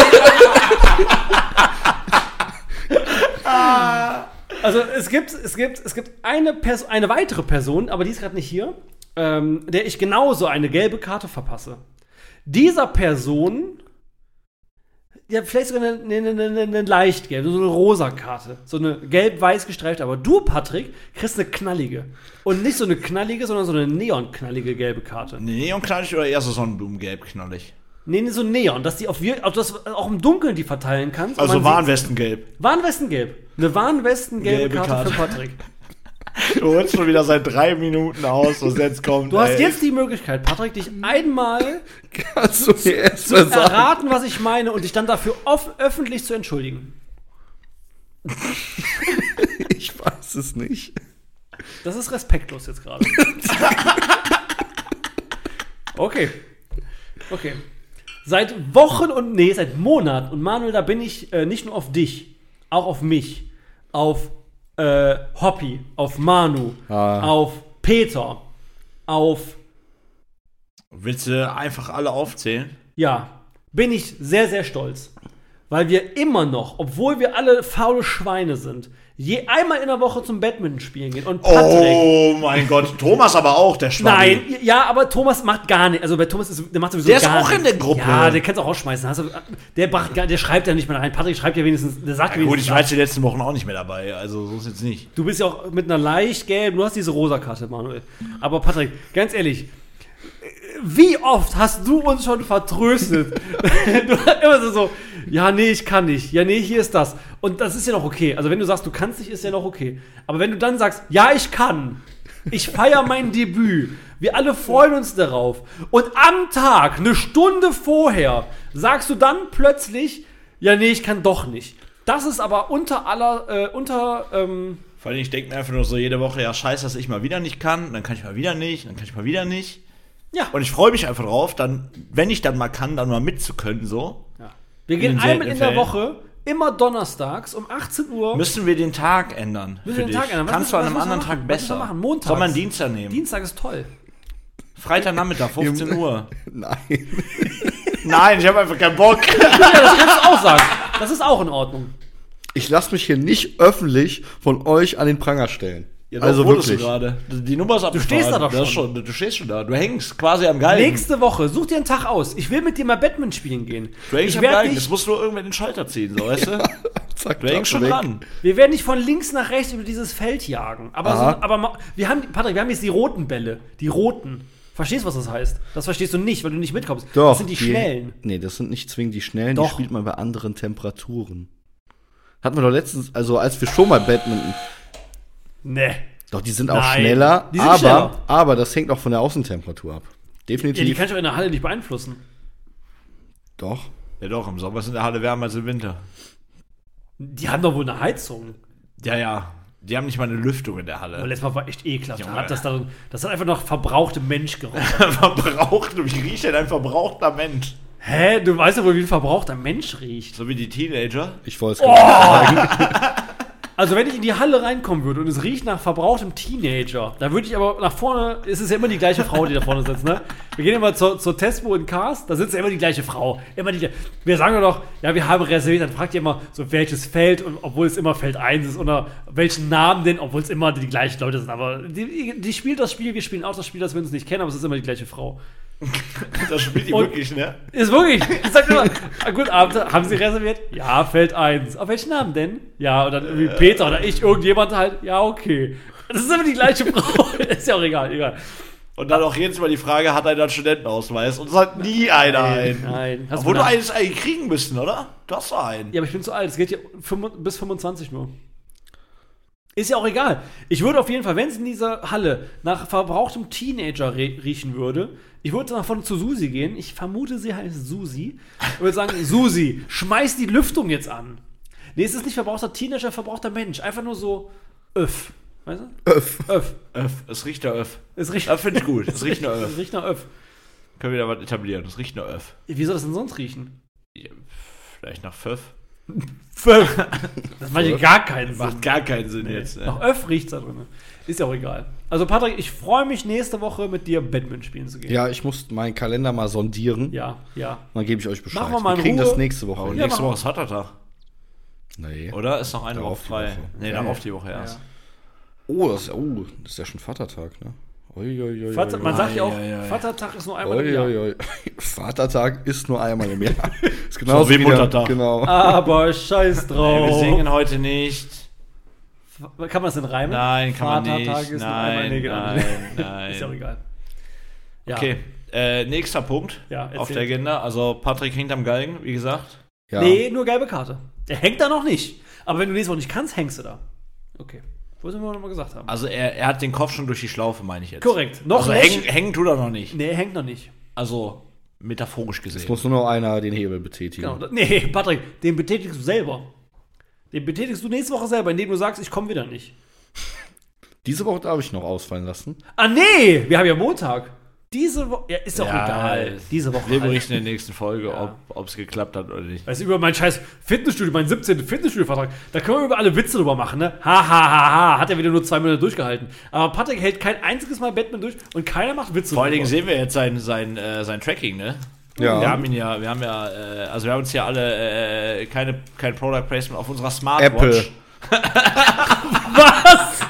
Also es gibt eine weitere Person, aber die ist gerade nicht hier, der ich genauso eine gelbe Karte verpasse. Dieser Person, ja, vielleicht sogar eine leicht gelbe, so eine rosa Karte. So eine gelb-weiß gestreift. Aber du, Patrick, kriegst eine knallige. Und nicht so eine knallige, sondern so eine neon-knallige gelbe Karte. Neonknallig oder eher so Sonnenblumengelb knallig? Nee, so Neon, dass die auch im Dunkeln die verteilen kannst. Und Also man sieht- Warnwestengelb. Warnwestengelb. Eine Warnwestengelbe Gelbe Karte Karte. für Patrick. Du holst schon wieder seit 3 Minuten aus, was jetzt kommt. Du hast ey. jetzt die Möglichkeit, Patrick, dich einmal Kannst du mir erst mal sagen? erraten, was ich meine, und dich dann dafür öffentlich zu entschuldigen. Ich weiß es nicht. Das ist respektlos jetzt gerade. Okay. Seit Monaten, und Manuel, da bin ich nicht nur auf dich, auch auf mich, auf Hoppy, auf Manu, auf Peter, auf, Willst du einfach alle aufzählen? ja, bin ich sehr, sehr stolz. Weil wir immer noch, obwohl wir alle faule Schweine sind, einmal in der Woche zum Badminton spielen gehen. Und Patrick, Oh mein Gott, Thomas aber auch, der Schwamm. nein, ja, aber Thomas macht gar nicht. Also bei Thomas der macht sowieso Der ist gar auch nichts. in der Gruppe. Ja, der kannst du auch rausschmeißen. Der schreibt ja nicht mehr rein. Patrick schreibt ja wenigstens, der sagt Ja, gut, wenigstens. ich war jetzt die letzten Wochen auch nicht mehr dabei, also so ist jetzt nicht. Du bist ja auch mit einer leicht gelben, du hast diese rosa Karte, Manuel. Aber Patrick, ganz ehrlich, wie oft hast du uns schon vertröstet? Du hast immer so, ja, nee, ich kann nicht. Ja, nee, hier ist das. Und das ist ja noch okay. Also wenn du sagst, du kannst nicht, ist ja noch okay. Aber wenn du dann sagst, ja, ich kann. Ich feiere mein Debüt. Wir alle freuen uns darauf. Und am Tag, eine Stunde vorher, sagst du dann plötzlich, ja, nee, ich kann doch nicht. Das ist aber Vor allem, ich denke mir einfach nur so jede Woche, ja, scheiße, dass ich mal wieder nicht kann, dann kann ich mal wieder nicht, dann kann ich mal wieder nicht. ja. Und ich freue mich einfach drauf, dann, wenn ich dann mal kann, dann mal mitzukönnen, so. Wir gehen In den einmal in der seltenen Woche, immer donnerstags um 18 Uhr. Müssen wir den Tag ändern? Müssen wir den Tag ändern? Was Kannst du an müssen- einem was müssen anderen wir Tag machen? Was müssen besser? wir machen? Montags. Soll man einen Dienstag nehmen? Dienstag ist toll. Freitagnachmittag, 15 Uhr. Nein. Nein, ich habe einfach keinen Bock. Ja, das kannst du auch sagen. Das ist auch in Ordnung. Ich lasse mich hier nicht öffentlich von euch an den Pranger stellen. Ja, also wurdest wirklich. Du gerade. Die Nummer ist abgefahren. stehst da doch Das ist schon. Du stehst schon da. Du hängst quasi am Galgen. Nächste Woche, such dir einen Tag aus. Ich will mit dir mal Badminton spielen gehen. Du hängst Ich am werd Galgen. dich- Jetzt musst du irgendwann den Schalter ziehen, so, weißt du? Zack, Du hängst schon weg. dran. Wir werden dich von links nach rechts über dieses Feld jagen. Aber, Aha. Patrick, wir haben jetzt die roten Bälle. Die roten. Verstehst du, was das heißt? Das verstehst du nicht, weil du nicht mitkommst. Doch. Das sind die schnellen. Nee, das sind nicht zwingend die schnellen, Doch. die spielt man bei anderen Temperaturen. Hatten wir doch letztens, also als wir schon mal Badminton. Nee. Doch, die sind auch Nein, schneller, die sind schneller. aber das hängt auch von der Außentemperatur ab. Ja, Definitiv. die kannst du in der Halle nicht beeinflussen. Doch. Ja doch, im Sommer ist in der Halle wärmer als im Winter. Die haben doch wohl eine Heizung. Ja, ja. Die haben nicht mal eine Lüftung in der Halle. Aber letztes Mal war echt ekelhaft. Junge. Das hat einfach noch verbrauchte Mensch gerochen. Verbraucht? Wie riecht denn ein verbrauchter Mensch? Hä? Du weißt ja wohl, wie ein verbrauchter Mench riecht. So wie die Teenager? Ich wollte es gerade sagen. Also wenn ich in die Halle reinkommen würde und es riecht nach verbrauchtem Teenager, dann würde ich aber nach vorne, es ist ja immer die gleiche Frau, die da vorne sitzt, ne? Wir gehen immer zur Tespo in Cars, da sitzt ja immer die gleiche Frau. Wir sagen ja doch, ja, wir haben reserviert, dann fragt ihr immer, so welches Feld, und obwohl es immer Feld 1 ist, oder welchen Namen denn, obwohl es immer die gleichen Leute sind. Aber die spielt das Spiel, wir spielen auch das Spiel, dass wir uns nicht kennen, aber es ist immer die gleiche Frau. Das spielt die wirklich, ne? Ist wirklich. Ich sag immer, guten Abend, haben Sie reserviert? Ja, Feld 1. Auf welchen Namen denn? Ja, und dann irgendwie Peter oder ich, irgendjemand halt. Ja, okay. Das ist immer die gleiche Frau. Ist ja auch egal. Und dann auch jedes Mal die Frage, hat einer einen Studentenausweis? Und es hat nie einer einen. Nein. Obwohl du eines eigentlich kriegen müssten, oder? Du hast doch einen. Ja, aber ich bin zu alt. Es geht hier bis 25 nur. Ist ja auch egal. Ich würde auf jeden Fall, wenn es in dieser Halle nach verbrauchtem Teenager riechen würde, ich würde davon zu Susi gehen. Ich vermute, sie heißt Susi. Ich würde sagen, Susi, schmeiß die Lüftung jetzt an. Nee, es ist nicht verbrauchter Teenager, verbrauchter Mensch. Einfach nur so Öff. Weißt du? Öff. Es riecht nach Öff. Es riecht, Das finde ich gut. Es riecht nach Öff. Es riecht nach Öff. Können wir da was etablieren? Es riecht nach Öff. Wie soll das denn sonst riechen? Ja, vielleicht nach Pfiff. Das macht ja gar keinen Sinn. Macht gar keinen Sinn jetzt. Ne? Nach Öff riecht's da drin. Ist ja auch egal. Also Patrick, ich freue mich nächste Woche mit dir Badminton spielen zu gehen. Ja, ich muss meinen Kalender mal sondieren. Ja. Dann gebe ich euch Bescheid. Machen wir mal in kriegen Ruhe. das nächste Woche. Und hin. nächste Woche ist Vatertag. Nee. Oder? Ist noch eine Darauf Woche die frei. Woche. Nee, Ja, darauf ja. die Woche erst. Das ist ja schon Vatertag, ne? Ui. Man sagt ja auch, Ei. Vatertag ist nur einmal im Jahr. Ui. Vatertag ist nur einmal im Jahr. Ist genauso So wie der- Muttertag. Genau. Aber scheiß drauf. Wir singen heute nicht. Kann man das denn reimen? Nein, kann man Vatertag nicht. ist nur einmal. Nee, genau. Nein. Ist ja auch egal. Ja. Okay, nächster Punkt Ja, erzähl. auf der Agenda. Also Patrick hängt am Galgen, wie gesagt. Ja. Nee, nur gelbe Karte. Der hängt da noch nicht. Aber wenn du nächste Woche nicht kannst, hängst du da. Okay. Wollten wir noch mal gesagt haben. Also er hat den Kopf schon durch die Schlaufe, meine ich jetzt. Korrekt. Noch Also nicht. hängen tut er noch nicht. Nee, hängt noch nicht. Also metaphorisch gesehen. Es muss nur noch einer den Hebel betätigen. Genau. Nee, Patrick, den betätigst du selber. Den betätigst du nächste Woche selber, indem du sagst, ich komme wieder nicht. Diese Woche darf ich noch ausfallen lassen. Ah, nee! Wir haben ja Montag. Diese Woche. Ja, ist doch egal. Diese Woche. Wir halt. berichten in der nächsten Folge, Ja. ob es geklappt hat oder nicht. Weißt du, über meinen scheiß Fitnessstudio, meinen 17. Fitnessstudio-Vertrag, da können wir über alle Witze drüber machen, ne? Ha. Hat er wieder nur 2 Monate durchgehalten. Aber Patrick hält kein einziges Mal Batman durch und keiner macht Witze Vor allen Dingen drüber. sehen wir jetzt sein Tracking, ne? Ja. Wir haben uns ja alle kein Product Placement auf unserer Smartwatch. Apple. Was?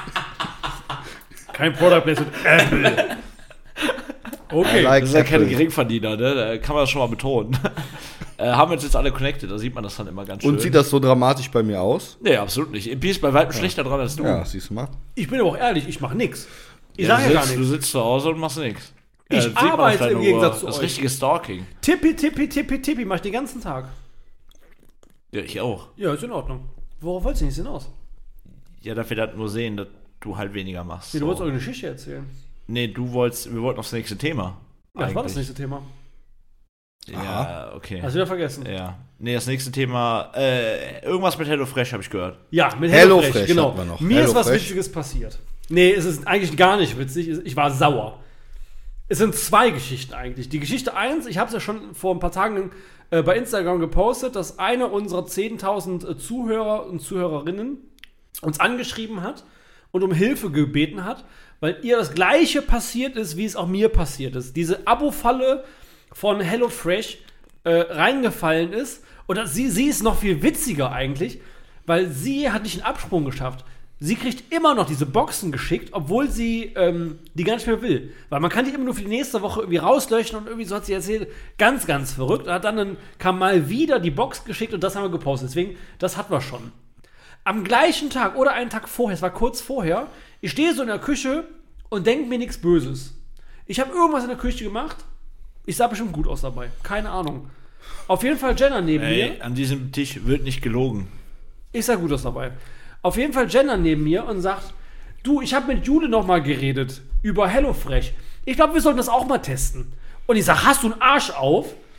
Kein Product Placement. Apple. Okay. I like Das ist ja keine Apple. Geringverdiener, ne? Da kann man das schon mal betonen. Haben wir uns jetzt alle connected, da sieht man das dann immer ganz schön. Und sieht das so dramatisch bei mir aus? Nee, absolut nicht. MP ist bei weitem schlechter dran als du. Ja, siehst du mal. Ich bin aber auch ehrlich, ich mache nix. Ich Ja, sage ja gar du nichts. sitzt zu Hause und machst nichts. Ich sieht man auf arbeite deiner im Gegensatz Uhr. zu Das ist euch. richtiges Stalking. Tippi, mach ich den ganzen Tag. Ja, ich auch. Ja, ist in Ordnung. Worauf wolltest du nicht hinaus? Ja, dass wir das nur sehen, dass du halt weniger machst. Nee, du so. wolltest eure Geschichte erzählen. Nee, wir wollten aufs nächste Thema. Ja, das war das Eigentlich. nächste Thema. Ja, okay. Hast du wieder vergessen? Ja. Nee, das nächste Thema, irgendwas mit HelloFresh habe ich gehört. Ja, mit HelloFresh HelloFresh, genau. hatten wir noch. Mir ist was HelloFresh. Witziges passiert. Nee, es ist eigentlich gar nicht witzig. Ich war sauer. Es sind 2 Geschichten eigentlich. Die Geschichte 1, ich habe es ja schon vor ein paar Tagen bei Instagram gepostet, dass eine unserer 10.000 Zuhörer und Zuhörerinnen uns angeschrieben hat und um Hilfe gebeten hat, weil ihr das Gleiche passiert ist, wie es auch mir passiert ist. Diese Abo-Falle von HelloFresh reingefallen ist. Und sie ist noch viel witziger eigentlich, weil sie hat nicht einen Absprung geschafft. Sie kriegt immer noch diese Boxen geschickt, obwohl sie die gar nicht mehr will. Weil man kann die immer nur für die nächste Woche irgendwie rauslöschen und irgendwie so hat sie erzählt, ganz, ganz verrückt. Und dann kam mal wieder die Box geschickt und das haben wir gepostet. Deswegen, das hatten wir schon. Am gleichen Tag oder einen Tag vorher, es war kurz vorher, ich stehe so in der Küche und denke mir nichts Böses. Ich habe irgendwas in der Küche gemacht. Ich sah bestimmt gut aus dabei. Keine Ahnung. Auf jeden Fall Jenna neben mir. An diesem Tisch wird nicht gelogen. Ich sah gut aus dabei. Auf jeden Fall Jenna neben mir und sagt, du, ich habe mit Jule noch mal geredet über HelloFresh. Ich glaube, wir sollten das auch mal testen. Und ich sag, hast du einen Arsch auf?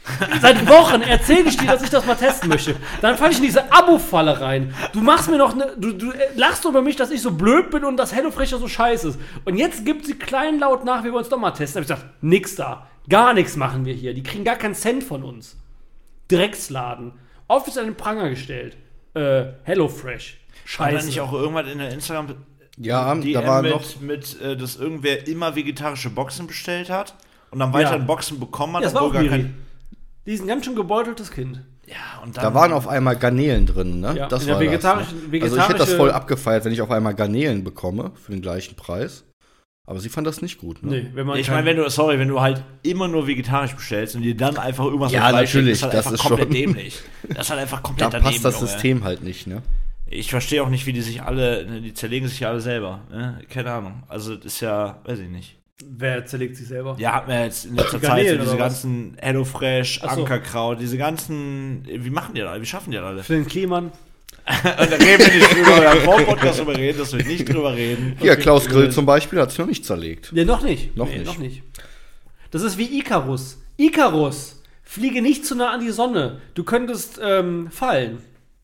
Seit Wochen erzähle ich dir, dass ich das mal testen möchte. Dann falle ich in diese Abo-Falle rein. Du machst mir noch du lachst über mich, dass ich so blöd bin und dass HelloFresh so scheiße ist. Und jetzt gibt sie kleinlaut nach, wir wollen es doch mal testen. Da hab ich gesagt, nix da. Gar nichts machen wir hier. Die kriegen gar keinen Cent von uns. Drecksladen. Office an den Pranger gestellt. HelloFresh. War da Scheiße. nicht auch irgendwas in der Instagram Ja, DM da war mit, noch. dass irgendwer immer vegetarische Boxen bestellt hat und dann weiter Boxen bekommen hat, Ja, das war auch obwohl gar Miri. kein. Die ist ein ganz schön gebeuteltes Kind. Ja, und dann. Da waren auf einmal Garnelen drin, ne? Ja, das in der war vegetarischen- das, ne? Also ich hätte das vegetarische- voll abgefeiert, wenn ich auf einmal Garnelen bekomme für den gleichen Preis. Aber sie fand das nicht gut, ne? Nee, wenn man Ich meine, wenn du halt immer nur vegetarisch bestellst und dir dann einfach irgendwas Ja, mit Fleisch natürlich, schickst, das halt ist einfach komplett schon- dämlich. Das ist halt einfach Da komplett daneben, passt das Junge. System halt nicht, ne? Ich verstehe auch nicht, wie die sich alle, ne, die zerlegen sich ja alle selber. Ne? Keine Ahnung. Also das ist ja, weiß ich nicht. Wer zerlegt sich selber? Ja, hat mir jetzt in letzter Die Zeit Garnelen so diese oder was? ganzen HelloFresh, Ach so. Ankerkraut, diese ganzen, wie machen die das alle? Wie schaffen die das alle? Für den Kliman. Und da reden wir nicht drüber, wir haben vor dem Podcast drüber reden, dass wir nicht drüber reden. Ja, Klaus Grill zum Beispiel hat es noch nicht zerlegt. Ja, noch nicht. Noch nicht. Noch nicht. Das ist wie Icarus. Icarus, fliege nicht zu nah an die Sonne. Du könntest fallen.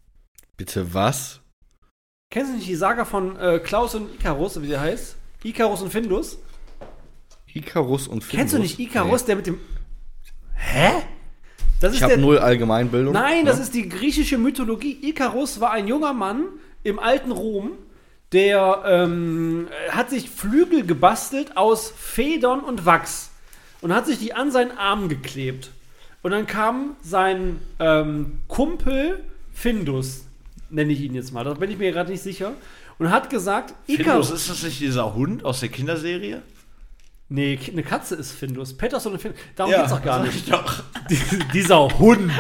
Bitte was? Kennst du nicht die Saga von Klaus und Icarus, wie der heißt? Icarus und Findus? Icarus und Findus? Kennst du nicht Icarus, der mit dem... Hä? Das Ich habe null Allgemeinbildung. Nein, ne? das ist die griechische Mythologie. Ikarus war ein junger Mann im alten Rom, der hat sich Flügel gebastelt aus Federn und Wachs und hat sich die an seinen Arm geklebt. Und dann kam sein Kumpel Findus, nenne ich ihn jetzt mal, da bin ich mir gerade nicht sicher, und hat gesagt, Findus, ist das nicht dieser Hund aus der Kinderserie? Nee, eine Katze ist Findus. Patterson und Findus. Darum geht's doch gar sag nicht. ich doch. Dieser Hund.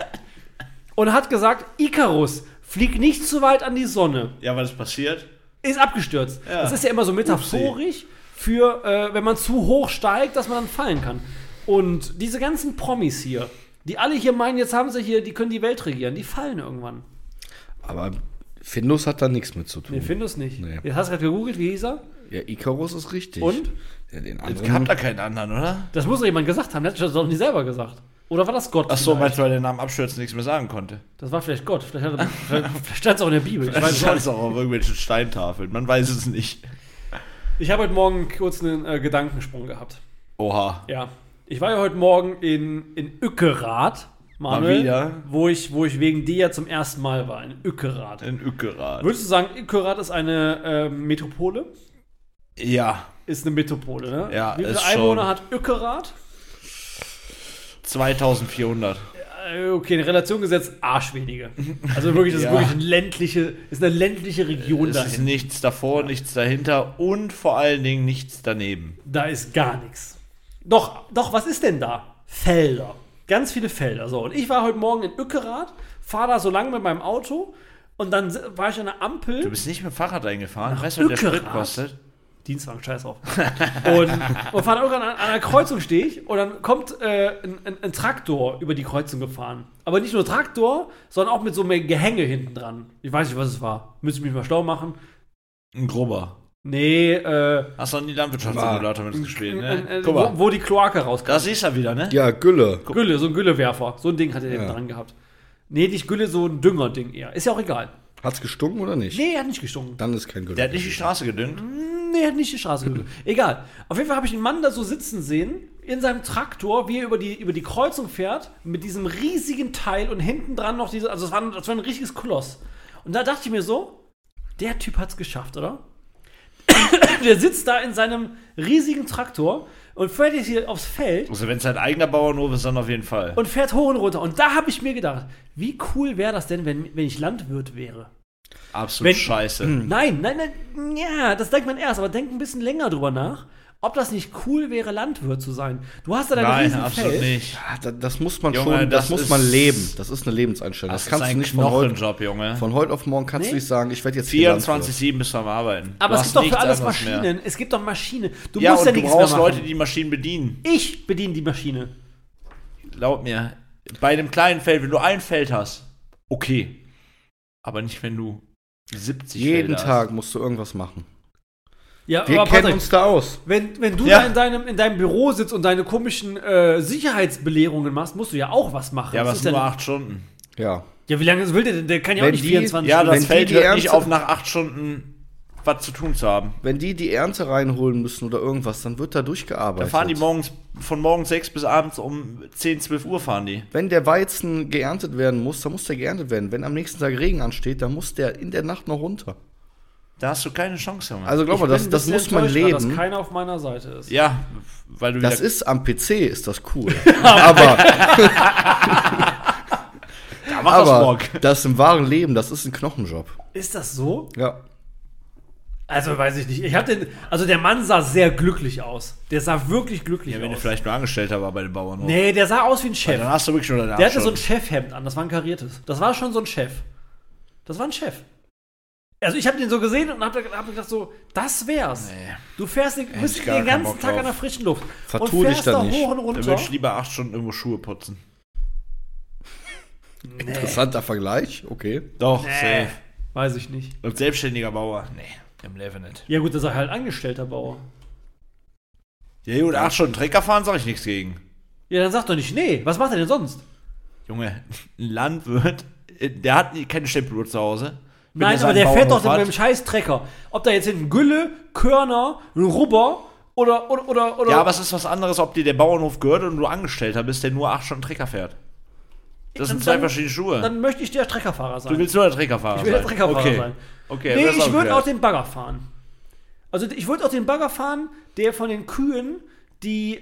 Und hat gesagt, Icarus, flieg nicht zu weit an die Sonne. Ja, was ist passiert? Ist abgestürzt. Ja. Das ist ja immer so metaphorisch für, wenn man zu hoch steigt, dass man dann fallen kann. Und diese ganzen Promis hier, die alle hier meinen, jetzt haben sie hier, die können die Welt regieren, die fallen irgendwann. Aber Findus hat da nichts mit zu tun. Nee, Findus nicht. Nee. Jetzt hast du gerade gegoogelt, wie hieß er? Ja, Icarus ist richtig. Und? Ja, den Jetzt anderen. habt ihr keinen anderen, oder? Das muss doch jemand gesagt haben, der hat das doch nicht selber gesagt. Oder war das Gott? Achso, vielleicht? meinst du, weil der Namen Abstürzen nichts mehr sagen konnte? Das war vielleicht Gott. Vielleicht stand es auch in der Bibel. Ich weiß Das es auch ist auch auf irgendwelchen Steintafeln. Man weiß es nicht. Ich habe heute Morgen kurz einen Gedankensprung gehabt. Oha. Ja. Ich war ja heute Morgen in Ueckerath, Manuel, Mal wieder? wo ich wegen dir ja zum ersten Mal war, in Ueckerath. In Ueckerath. Würdest du sagen, Ueckerath ist eine Metropole? Ja. Ist eine Metropole, ne? Ja, Wie viele ist Einwohner schon. hat Ueckerath? 2400. Okay, in Relation gesetzt arschwenige. Also wirklich, das Ja. ist wirklich eine ländliche Region Es ist dahin. nichts davor, nichts dahinter und vor allen Dingen nichts daneben. Da ist gar nichts. Doch, was ist denn da? Felder. Ganz viele Felder. So, und ich war heute Morgen in Ueckerath, fahre da so lang mit meinem Auto und dann war ich an der Ampel. Du bist nicht mit dem Fahrrad eingefahren? Nach Weißt du, was der Sprit Ueckerath? kostet? Dienstwagen, scheiß drauf. und fahren irgendwann an einer Kreuzung stehe ich und dann kommt ein Traktor über die Kreuzung gefahren. Aber nicht nur Traktor, sondern auch mit so einem Gehänge hinten dran. Ich weiß nicht, was es war. Müsste ich mich mal schlau machen. Ein grober. Nee, Hast du noch nie Landwirtschaftssimulator mit uns gespielt, ne? wo, wo die Kloake rauskam. Da siehst du wieder, ne? Ja, Gülle. Gülle, so ein Güllewerfer. So ein Ding hat er hinten Ja. dran gehabt. Nee, nicht Gülle, so ein Düngerding eher. Ist ja auch egal. Hat's gestunken oder nicht? Nee, er hat nicht gestunken. Dann ist kein Gülle. Der hat nicht die Straße gedüngt. Nee, er hat nicht die Straße gedüngt. Egal. Auf jeden Fall habe ich einen Mann da so sitzen sehen, in seinem Traktor, wie er über die Kreuzung fährt, mit diesem riesigen Teil und hinten dran noch diese, also das war ein richtiges Koloss. Und da dachte ich mir so, der Typ hat's geschafft, oder? Der sitzt da in seinem riesigen Traktor und fährt jetzt hier aufs Feld Also wenn es sein eigener Bauernhof ist, dann auf jeden Fall. und fährt hoch und runter. Und da habe ich mir gedacht, wie cool wäre das denn, wenn ich Landwirt wäre? Absolut wenn- scheiße. Nein, ja, das denkt man erst, aber denk ein bisschen länger drüber nach, ob das nicht cool wäre, Landwirt zu sein. Du hast da dein Nein, riesen absolut Feld. nicht. Ja, das muss man Junge, schon, das das muss ist- man leben. Das ist eine Lebenseinstellung. Das Das ist kannst du ein nicht von heute, Knochenjob, Junge. von heute auf morgen kannst Nee. du nicht sagen, ich werde jetzt hier Landwirt. 24/7 bist du am Arbeiten. Aber Du es hast gibt doch für nichts alles anderes mehr. Maschinen. Es gibt doch Maschinen. Du Ja, musst und ja du nichts mehr brauchst machen. Leute, die Maschinen bedienen. Ich bediene die Maschine. Glaub mir, bei einem kleinen Feld, wenn du ein Feld hast, okay. Aber nicht, wenn du 70 Jeden Felder Tag musst du irgendwas machen. Ja, Wir aber kennen Patrick, uns da aus. wenn du Ja. da in deinem Büro sitzt und deine komischen Sicherheitsbelehrungen machst, musst du ja auch was machen. Ja, aber Das es ist sind nur ja, 8 Stunden. Ja. ja, wie lange will der denn? Der kann ja auch Wenn nicht die- 24 Ja, Stunden. das die fällt die halt nicht Ernte- auf, nach 8 Stunden was zu tun zu haben. Wenn die Ernte reinholen müssen oder irgendwas, dann wird da Da durchgearbeitet. fahren die von morgens 6 bis abends um 10, 12 Uhr fahren die. Wenn der Weizen geerntet werden muss, dann muss der geerntet werden. Wenn am nächsten Tag Regen ansteht, dann muss der in der Nacht noch runter. Da hast du keine Chance, Junge. Also glaub mal, das muss man Dass leben. keiner auf meiner Seite ist. ja, weil du Das wieder, ist am PC, ist das cool. aber da macht das aber Bock. das im wahren Leben, das ist ein Knochenjob. Ist das so? Ja. Also weiß ich nicht. Also der Mann sah sehr glücklich aus. Der sah wirklich glücklich Ja, wenn du aus. vielleicht nur Angestellter war bei den Bauern. Nee, der sah aus wie ein Chef. Dann hast du wirklich nur deine Der hatte so ein 8 Chefhemd an, das war ein kariertes. Das war schon so ein Chef. Das war ein Chef. Also ich habe den so gesehen und hab gedacht so, das wär's. Nee. Du fährst bist ich gar den keinen ganzen Bock Tag drauf. an der frischen Luft. Vertu und dich fährst da da nicht. hoch und Dann runter. würde ich lieber 8 Stunden irgendwo Schuhe putzen. Interessanter Vergleich, okay. Doch, Nee, safe. weiß ich nicht. Und selbstständiger Bauer? Nee, im Leben nicht. Ja gut, das ist halt angestellter Bauer. Ja gut, 8 Stunden Trecker fahren, sag ich nichts gegen. Ja, dann sag doch nicht, nee. Was macht er denn sonst? Junge, ein Landwirt, der hat keine Stempeluhr zu Hause. Wenn Nein, der aber seinen der fährt doch Bauernhof mit dem scheiß Trecker. Ob da jetzt hinten Gülle, Körner, ein Rubber oder Ja, aber es ist was anderes, ob dir der Bauernhof gehört und du Angestellter bist, der nur 8 Stunden Trecker fährt. Das sind zwei Dann- verschiedene Schuhe. Dann möchte ich der Treckerfahrer sein. Du willst nur der Treckerfahrer Ich will der sein. Treckerfahrer okay. sein. Okay, Nee, das ist ich würde geklärt. auch den Bagger fahren. Also ich würde auch den Bagger fahren, der von den Kühen die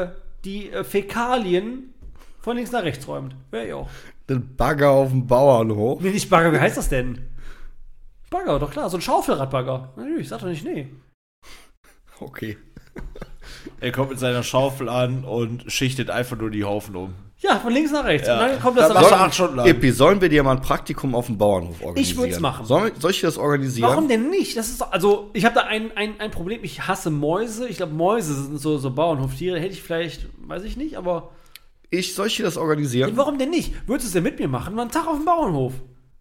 Fäkalien von links nach rechts räumt. Wäre ich auch. Den Bagger auf dem Bauernhof. Nee, nicht Bagger, wie heißt das denn? Bagger, doch klar, so ein Schaufelradbagger. Natürlich, sag doch nicht nee. Okay. Er kommt mit seiner Schaufel an und schichtet einfach nur die Haufen um. Ja, von links nach rechts. Ja. Und dann kommt das Dann aber. machst du 8 Stunden lang. Epi, sollen wir dir mal ein Praktikum auf dem Bauernhof organisieren? Ich würd's machen. Soll ich das organisieren? Warum denn nicht? Das ist doch, also, ich habe da ein Problem. Ich hasse Mäuse. Ich glaube, Mäuse sind so Bauernhoftiere. Hätte ich vielleicht, weiß ich nicht, aber. Soll ich dir das organisieren? Warum denn nicht? Würdest du es denn mit mir machen? Mal einen Tag auf dem Bauernhof.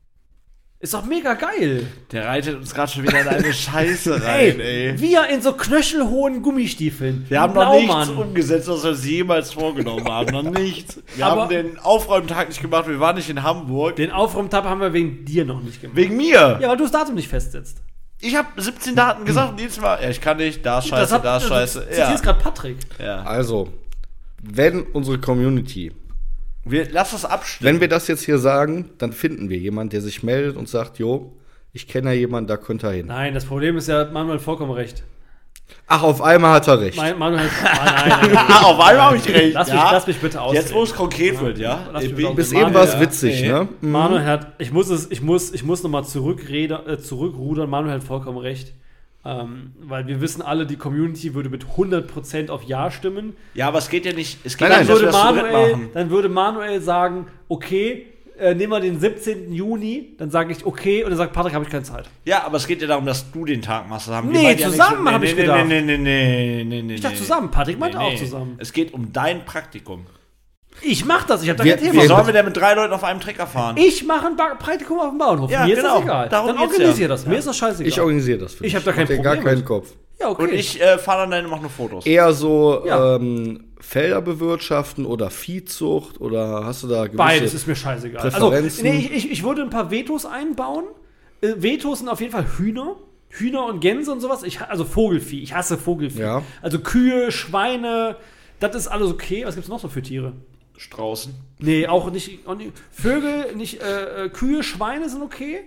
Ist doch mega geil. Der reitet uns gerade schon wieder in eine Scheiße rein, ey. Wir in so knöchelhohen Gummistiefeln. Wir haben Mit noch nichts Blaumann. umgesetzt, was wir uns jemals vorgenommen haben. Noch nichts. Wir Aber- haben den Aufräumtag nicht gemacht. Wir waren nicht in Hamburg. Den Aufräumtab haben wir wegen dir noch nicht gemacht. Wegen mir. Ja, weil du das Datum nicht festsetzt. Ich habe 17 Daten gesagt und jedes Mal, ja, ich kann nicht, da ist scheiße, da ist scheiße. Du Ja. zitierst gerade Patrick. Ja. Also, wenn unsere Community, Lass das abstimmen. wenn wir das jetzt hier sagen, dann finden wir jemanden, der sich meldet und sagt, jo, ich kenne ja jemanden, da könnte er hin. Nein, das Problem ist ja, Manuel hat vollkommen recht. Ach, auf einmal hat er recht. Manuel hat. Nein. Auf einmal habe ich recht. Lass mich bitte ausreden. Jetzt, wo es konkret wird, ja? Lass mich Ich bitte bin- Bis Manuel, eben war es ja. witzig, Nee. ne? Manuel hat, ich muss nochmal zurückrudern. Manuel hat vollkommen recht. Weil wir wissen alle, die Community würde mit 100% auf Ja stimmen. Ja, aber es geht ja nicht. Es geht Nein, ja nein, nicht, dass Würde wir das zu dritt Manuel, machen. dann würde Manuel sagen, okay, nehmen wir den 17. Juni. Dann sage ich, okay. Und dann sagt Patrick, habe ich keine Zeit. Ja, aber es geht ja darum, dass du den Tag machst. Das haben Nee, wir beide ja zusammen nicht- hab ich gedacht. Nee. Ich dachte zusammen. Patrick meinte auch zusammen. Es geht um dein Praktikum. Ich mach das, ich habe da Wir- kein Thema. Wie wir- sollen wir denn mit 3 Leuten auf einem Trecker fahren? Ich mache ein Praktikum auf dem Bauernhof. Ja, Mir ist genau. das egal. Darum Dann geht's organisier ja. das. Mir ist das scheißegal. Ich organisiere das für Ich dich. hab da kein Mach dir gar Problem keinen mit. Kopf. ja, okay. Und ich fahre dann deine, mach nur Fotos. Eher so Ja. Felder bewirtschaften oder Viehzucht oder hast du da gewisse Beides ist mir scheißegal. Präferenzen? Also, nee, ich würde ein paar Vetos einbauen. Vetos sind auf jeden Fall Hühner. Hühner und Gänse und sowas. Also Vogelvieh. Ich hasse Vogelvieh. Ja. Also Kühe, Schweine, das ist alles okay. Was gibt's noch so für Tiere? Straußen. Nee, auch nicht. Vögel, nicht. Kühe, Schweine sind okay.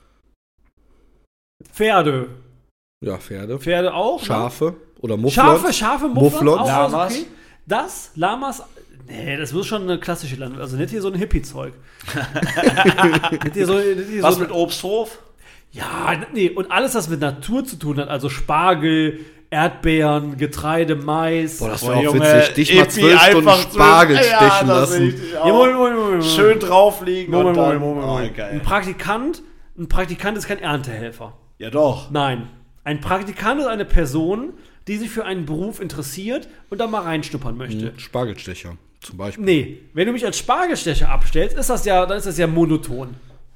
Pferde. Ja, Pferde. Pferde auch. Ne? Schafe oder Mufflons. Schafe, Mufflons. Mufflons, auch Lamas. okay. Das, Lamas, nee, das wird schon eine klassische Landwirtschaft. Also nicht hier so ein Hippie-Zeug. nicht hier Was so mit Obsthof? Ja, nee, und alles, was mit Natur zu tun hat, also Spargel, Erdbeeren, Getreide, Mais. Boah, das Boah, wäre auch Junge, witzig. Dich mal Epi 12 Stunden einfach Spargel ja, stechen das will lassen. ich dich auch. Ja, Moment. Schön drauflegen und dann... Moment. Oh, geil. Ein Praktikant ist kein Erntehelfer. Ja doch. Nein. Ein Praktikant ist eine Person, die sich für einen Beruf interessiert und da mal reinschnuppern möchte. Spargelstecher zum Beispiel. Nee, wenn du mich als Spargelstecher abstellst, dann ist das ja monoton.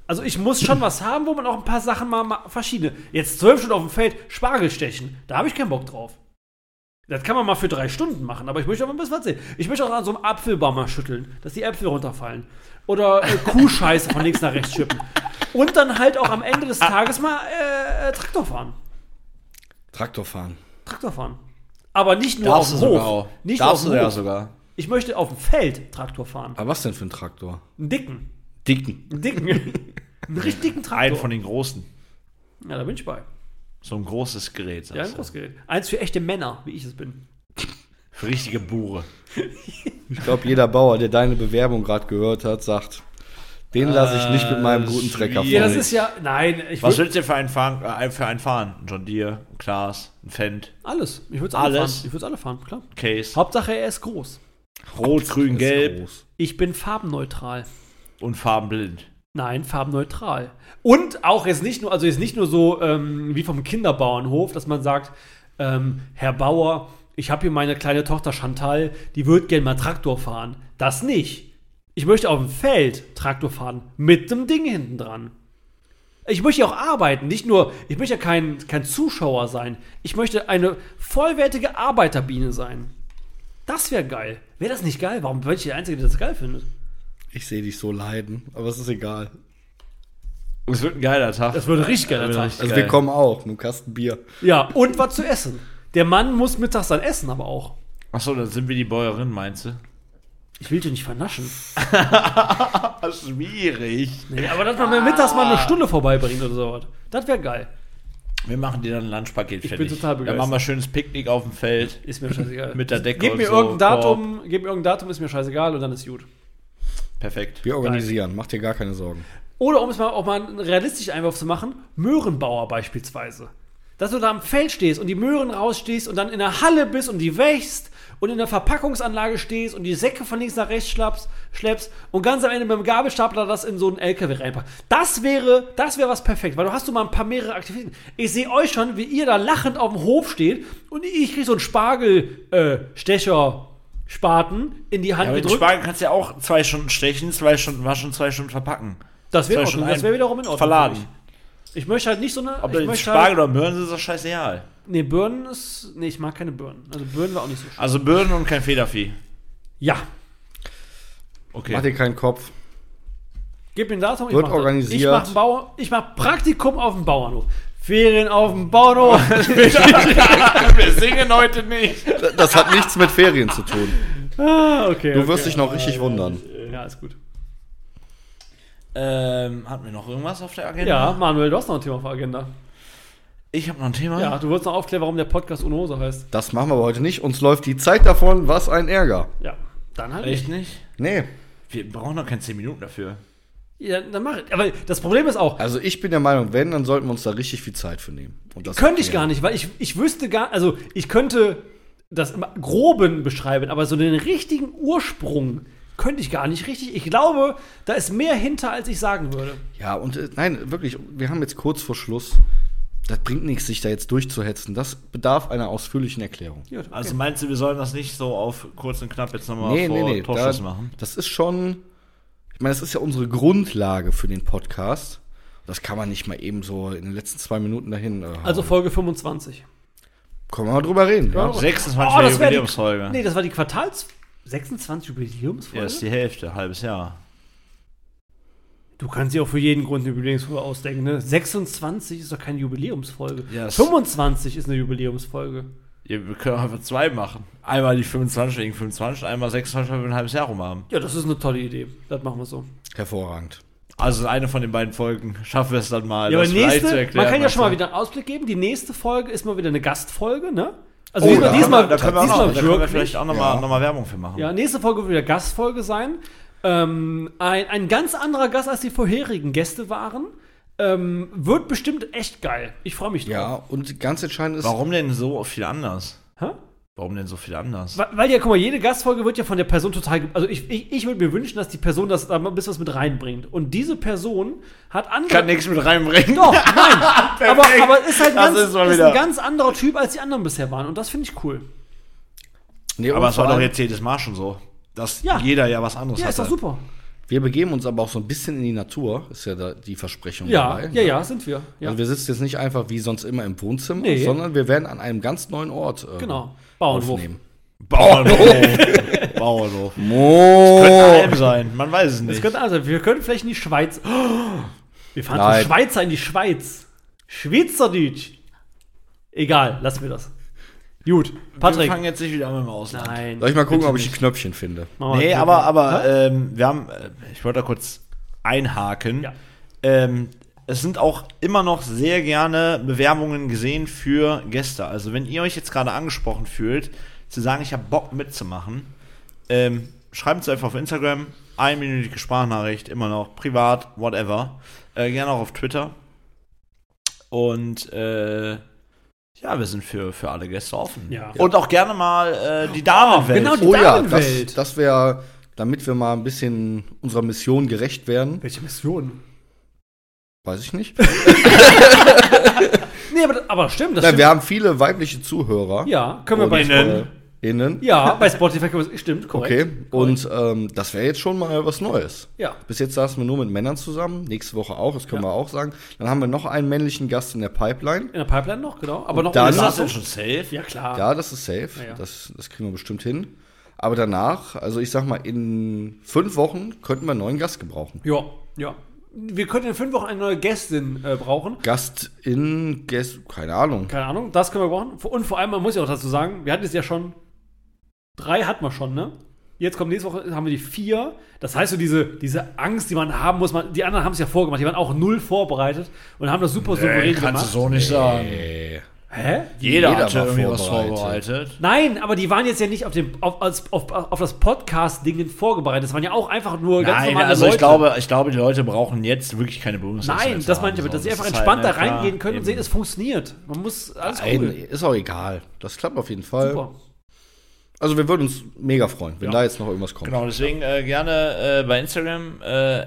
Also ich muss schon was haben, wo man auch ein paar Sachen mal verschiedene. Jetzt 12 Stunden auf dem Feld Spargel stechen, da habe ich keinen Bock drauf. Das kann man mal für 3 Stunden machen, aber ich möchte auch mal ein bisschen was sehen. Ich möchte auch an so einem Apfelbaum mal schütteln, dass die Äpfel runterfallen. Oder Kuhscheiße von links nach rechts schippen. Und dann halt auch am Ende des Tages mal Traktor fahren. Traktor fahren. Aber nicht nur Darfst auf du dem sogar Hof. auch. Nicht Darfst auf du dem ja Hof. sogar. Ich möchte auf dem Feld Traktor fahren. Aber was denn für ein Traktor? Einen dicken. Dicken. Einen richtigen Traktor. Einen von den großen. Ja, da bin ich bei. So ein großes Gerät. Ja, ein großes Gerät. Eins für echte Männer, wie ich es bin. Für richtige Bure. Ich glaube, jeder Bauer, der deine Bewerbung gerade gehört hat, sagt, den lasse ich nicht mit meinem guten Trecker fahren. Ja, das ist ja. Nein, Was willst du für einen fahren? Ein John Deere, ein Klaas, ein Fendt, alles. Ich würde es alle fahren. Alles? Ich würde es alle fahren, klar. Case, Hauptsache, er ist groß. Rot, Grün, Gelb Groß. Ich bin farbenneutral. und farbenblind. Nein, farbenneutral. Und auch jetzt nicht nur so wie vom Kinderbauernhof, dass man sagt, Herr Bauer, ich habe hier meine kleine Tochter Chantal, die wird gerne mal Traktor fahren. Das nicht. Ich möchte auf dem Feld Traktor fahren, mit dem Ding hinten dran. Ich möchte ja auch arbeiten, nicht nur, ich möchte ja kein Zuschauer sein. Ich möchte eine vollwertige Arbeiterbiene sein. Das wäre geil. Wäre das nicht geil? Warum bin ich der Einzige, der das geil findet? Ich sehe dich so leiden, aber es ist egal. Es wird ein geiler Tag. Das wird ein richtig geiler Tag. Also Geil. wir kommen auch mit einem Kasten Bier. Ja, und was zu essen. Der Mann muss mittags dann essen, aber auch. Achso, dann sind wir die Bäuerin, meinst du? Ich will dich nicht vernaschen. Schwierig. Nee, aber dass man mir mittags mal eine Stunde vorbeibringt oder sowas. Das wäre geil. Wir machen dir dann ein Lunchpaket Ich fertig. bin total begeistert. Dann machen wir ein schönes Picknick auf dem Feld. Ist mir scheißegal. Mit der Decke Gib und mir so, irgendein Datum, ist mir scheißegal und dann ist gut. Perfekt. Wir organisieren, mach dir gar keine Sorgen. Oder um es mal auch mal einen realistischen Einwurf zu machen, Möhrenbauer beispielsweise. Dass du da am Feld stehst und die Möhren rausstehst und dann in der Halle bist und die wächst und in der Verpackungsanlage stehst und die Säcke von links nach rechts schleppst und ganz am Ende mit dem Gabelstapler das in so einen LKW reinpackst. Das wäre was perfekt, weil du hast mal ein paar mehrere Aktivitäten. Ich sehe euch schon, wie ihr da lachend auf dem Hof steht und ich kriege so einen Spargel-Stecher-Spaten in die Hand Ja, mit dem gedrückt. Spargel kannst du ja auch 2 Stunden stechen, 2 Stunden waschen, 2 Stunden verpacken. Das wäre schon wiederum in Ordnung. verladen. für mich. Ich möchte halt nicht so eine. Ob ich das möchte Spargel oder Möhren sind, ist doch scheißegal. Nee, Birnen ist. Nee, ich mag keine Birnen. Also Birnen war auch nicht so schön. Also Birnen und kein Federvieh. Ja. Okay. Mach dir keinen Kopf. Gib mir ein Datum. Wird mach das. organisiert. Ich mach Praktikum auf dem Bauernhof. Ferien auf dem Bauernhof. Wir singen heute nicht. Das hat nichts mit Ferien zu tun. Okay. Du wirst dich noch richtig wundern. Ja, ist gut. Hatten wir noch irgendwas auf der Agenda? Ja, Manuel, du hast noch ein Thema auf der Agenda. Ich habe noch ein Thema. Ja, du wolltest noch aufklären, warum der Podcast ohne Hose heißt. Das machen wir aber heute nicht. Uns läuft die Zeit davon. Was ein Ärger. Ja, dann halt Echt nicht. nicht? Nee. Wir brauchen doch keine 10 Minuten dafür. Ja, dann mach ich. Aber das Problem ist auch, Also ich bin der Meinung, wenn, dann sollten wir uns da richtig viel Zeit für nehmen. Und das könnte ich erklären. gar nicht, weil ich wüsste gar, also ich könnte das im Groben beschreiben, aber so den richtigen Ursprung könnte ich gar nicht richtig. Ich glaube, da ist mehr hinter, als ich sagen würde. Ja, und nein, wirklich, wir haben jetzt kurz vor Schluss. Das bringt nichts, sich da jetzt durchzuhetzen. Das bedarf einer ausführlichen Erklärung. Gut, okay. Also meinst du, wir sollen das nicht so auf kurz und knapp jetzt nochmal Nee. Torschuss machen? Das ist schon, ich meine, das ist ja unsere Grundlage für den Podcast. Das kann man nicht mal eben so in den letzten 2 Minuten dahin. Also Folge 25. Können wir mal drüber reden. Ja. 26. das wär Jubiläumsfolge. Nee, das war die Quartals 26 Jubiläumsfolge. Ja, ist die Hälfte, halbes Jahr. Du kannst dir auch für jeden Grund eine Jubiläumsfolge ausdenken, ne? 26 ist doch keine Jubiläumsfolge. Ja, 25 ist eine Jubiläumsfolge. Ja, wir können einfach 2 machen. Einmal die 25 wegen 25, einmal 26, weil wir ein halbes Jahr rum haben. Ja, das ist eine tolle Idee. Das machen wir so. Hervorragend. Also eine von den beiden Folgen schaffen wir es dann mal, Ja, aber das vielleicht zu nächste, erklären. man kann ja schon mal weißt du? wieder einen Ausblick geben. Die nächste Folge ist mal wieder eine Gastfolge, ne? Also Oh, diesmal Da können wir wirklich. vielleicht auch Ja. nochmal Werbung für machen. Ja, nächste Folge wird wieder Gastfolge sein. Ein ganz anderer Gast, als die vorherigen Gäste waren. Wird bestimmt echt geil. Ich freue mich drauf. Ja, und ganz entscheidend ist. Warum denn so viel anders? Hä? Warum denn so viel anders? Weil ja, guck mal, jede Gastfolge wird ja von der Person total. Also ich würde mir wünschen, dass die Person da mal ein bisschen was mit reinbringt. Und diese Person hat andere. Kann nichts mit reinbringen. Doch, nein. aber ist halt Das ist mal ist wieder- ein ganz anderer Typ, als die anderen bisher waren. Und das finde ich cool. Nee, Aber und es war vor doch allem- jetzt jedes Mal schon so, dass Ja. jeder ja was anderes Ja, hat. ist doch super. Wir begeben uns aber auch so ein bisschen in die Natur, ist ja da die Versprechung Ja, dabei. ja, sind wir. Ja. Also wir sitzen jetzt nicht einfach wie sonst immer im Wohnzimmer, Nee. sondern wir werden an einem ganz neuen Ort Genau. Bauernhof. aufnehmen. Bauernhof. Mo Könnte Alm sein, man weiß es Das nicht. könnte also, wir können vielleicht in die Schweiz. Wir fahren Nein. zum Schweizer in die Schweiz. Schweizerdeutsch. Egal, lassen wir das. Gut, Wir Patrick. fangen jetzt nicht wieder an mit dem Ausland. Nein. Soll ich mal gucken, bitte ob ich die nicht. Knöpfchen finde? Mach mal Nee, Knöpfe. aber wir haben, ich wollte da kurz einhaken. Ja. Es sind auch immer noch sehr gerne Bewerbungen gesehen für Gäste. Also wenn ihr euch jetzt gerade angesprochen fühlt, zu sagen, ich habe Bock mitzumachen, schreibt es einfach auf Instagram, 1-minütige Sprachnachricht, immer noch, privat, whatever. Gerne auch auf Twitter. Und ja, wir sind für alle Gäste offen. Ja. Und auch gerne mal die Damenwelt. genau, die Oh ja, Damenwelt. das wäre, damit wir mal ein bisschen unserer Mission gerecht werden, Welche Mission? weiß ich nicht. Nee, aber stimmt, das Nein, stimmt. wir haben viele weibliche Zuhörer. Ja, können wir Und, bei Innen. Innen. Ja, bei Spotify können wir stimmt, korrekt. Okay, und das wäre jetzt schon mal was Neues. Ja. Bis jetzt saßen wir nur mit Männern zusammen, nächste Woche auch, das können Ja. wir auch sagen. Dann haben wir noch einen männlichen Gast in der Pipeline. In der Pipeline noch, genau. Aber Und noch dann- Ist ohne das denn Datum. schon safe? Ja, klar. Ja, das ist safe, Ja. das kriegen wir bestimmt hin. Aber danach, also ich sag mal, in 5 Wochen könnten wir einen neuen Gast gebrauchen. Ja, ja. Wir könnten in 5 Wochen eine neue Gästin brauchen. Keine Ahnung. Keine Ahnung, das können wir brauchen. Und vor allem, man muss ja auch dazu sagen, wir hatten es ja schon, 3 hatten wir schon, ne? Jetzt kommt nächste Woche, haben wir die 4. Das heißt so, diese Angst, die man haben muss, die anderen haben es ja vorgemacht, die waren auch 0 vorbereitet und haben das super souverän gemacht. Kannst du so nicht sagen. Hä? Jeder Jeder hatte war irgendwie was vorbereitet. vorbereitet. Nein, aber die waren jetzt ja nicht auf das Podcast-Ding vorbereitet. Das waren ja auch einfach nur ganz Nein, normale also Leute. ich glaube, die Leute brauchen jetzt wirklich keine Berührungsängste. Nein, das meine ich aber, dass sie einfach entspannt da reingehen können und sehen, es funktioniert. Man muss alles Nein, cool. ist auch egal. Das klappt auf jeden Fall. Super. Also wir würden uns mega freuen, wenn Ja. da jetzt noch irgendwas kommt. Genau, deswegen gerne bei Instagram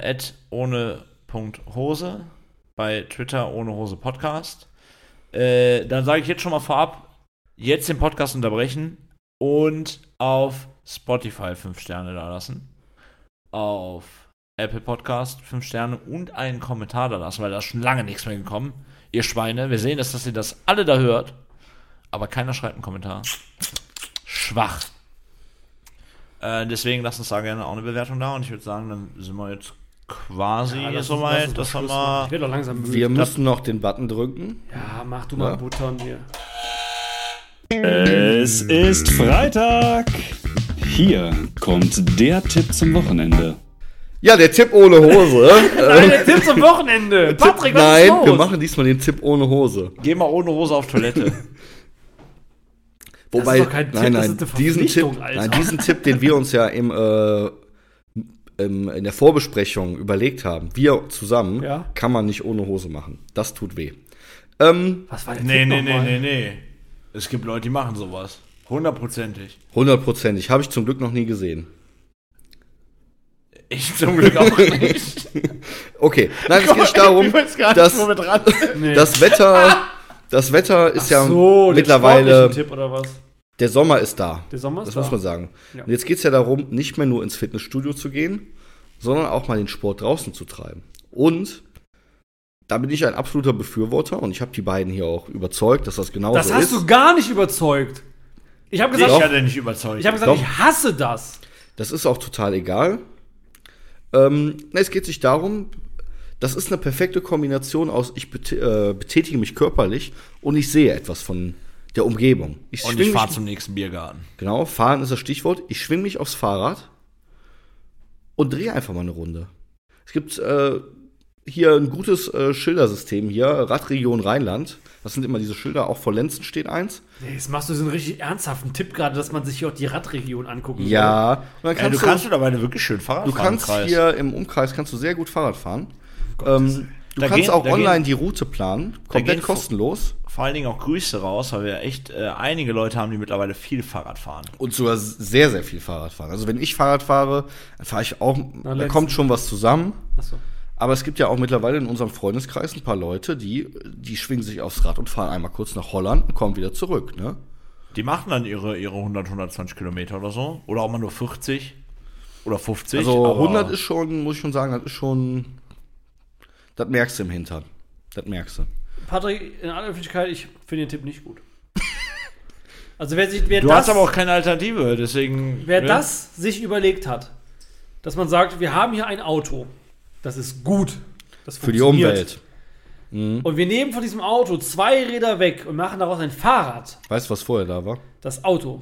@ohne.hose, bei Twitter ohne Hose Podcast. Dann sage ich jetzt schon mal vorab, jetzt den Podcast unterbrechen und auf Spotify 5 Sterne da lassen. Auf Apple Podcast 5 Sterne und einen Kommentar da lassen, weil da ist schon lange nichts mehr gekommen. Ihr Schweine, wir sehen, dass ihr das alle da hört, aber keiner schreibt einen Kommentar. Schwach. Deswegen lasst uns da gerne auch eine Bewertung da und ich würde sagen, dann sind wir jetzt quasi lass so uns- lass uns weit, dass wir Schluss machen. mal. Ich werde doch langsam müde. Wir müssen noch den Button drücken. Ja, mach du mal Ja. Buttern hier. Es ist Freitag. Hier kommt der Tipp zum Wochenende. Ja, der Tipp ohne Hose. Nein, der Tipp zum Wochenende. Patrick, was Nein, ist los? wir machen diesmal den Tipp ohne Hose. Geh mal ohne Hose auf Toilette. Wobei, ist doch kein Tipp, nein, das nein, ist eine diesen Verpflichtung, Tipp, Alter. nein, diesen Tipp, den wir uns ja in der Vorbesprechung überlegt haben, wir zusammen, Ja. kann man nicht ohne Hose machen. Das tut weh. Was war der Tipp nochmal? nee. Es gibt Leute, die machen sowas. 100%ig. 100%. Habe ich zum Glück noch nie gesehen. Ich zum Glück auch nicht. Okay, nein, es geht darum, dass Nee. das Wetter ist ja so, den mittlerweile, sportlichen Tipp oder was? der Sommer ist da. Der Sommer ist Das da. muss man sagen. Ja. Und jetzt geht es ja darum, nicht mehr nur ins Fitnessstudio zu gehen, sondern auch mal den Sport draußen zu treiben. Und da bin ich ein absoluter Befürworter und ich habe die beiden hier auch überzeugt, dass das genauso Das ist. hast du gar nicht überzeugt. Ich habe Ich gesagt, hatte nicht überzeugt. ich gesagt, Doch. ich hasse das. Das ist auch total egal. Es geht sich darum, das ist eine perfekte Kombination aus, ich betätige mich körperlich und ich sehe etwas von der Umgebung. und ich schwing fahre mich, zum nächsten Biergarten. genau, fahren ist das Stichwort. Ich schwinge mich aufs Fahrrad und drehe einfach mal eine Runde. Es gibt hier ein gutes Schildersystem hier, Radregion Rheinland. Das sind immer diese Schilder, auch vor Lenzen steht eins. Nee, jetzt machst du so einen richtig ernsthaften Tipp gerade, dass man sich hier auch die Radregion angucken soll. Ja, und dann Du kannst mittlerweile wirklich schön Fahrrad Du fahren. kannst hier im Umkreis kannst du sehr gut Fahrrad fahren. Du Da kannst gehen- auch da online gehen- die Route planen, gehen komplett vor- kostenlos vor allen Dingen auch Grüße raus, weil wir echt einige Leute haben, die mittlerweile viel Fahrrad fahren. und sogar sehr, sehr viel Fahrrad fahren. Also wenn ich Fahrrad fahre, dann fahre ich auch, da letztens. kommt schon was zusammen. Achso. Aber es gibt ja auch mittlerweile in unserem Freundeskreis ein paar Leute, die schwingen sich aufs Rad und fahren einmal kurz nach Holland und kommen wieder zurück. Ne? Die machen dann ihre 100, 120 Kilometer oder so. Oder auch mal nur 40. Oder 50. Also aber 100 ist schon, muss ich schon sagen, das ist schon, das merkst du im Hintern. Das merkst du. Patrick, in aller Öffentlichkeit, ich finde den Tipp nicht gut. Also wer Du hast aber auch keine Alternative, deswegen. Wer das sich überlegt hat, dass man sagt, wir haben hier ein Auto, das ist gut, das Für die funktioniert. Umwelt. Und wir nehmen von diesem Auto 2 Räder weg und machen daraus ein Fahrrad. Weißt du, was vorher da war? Das Auto.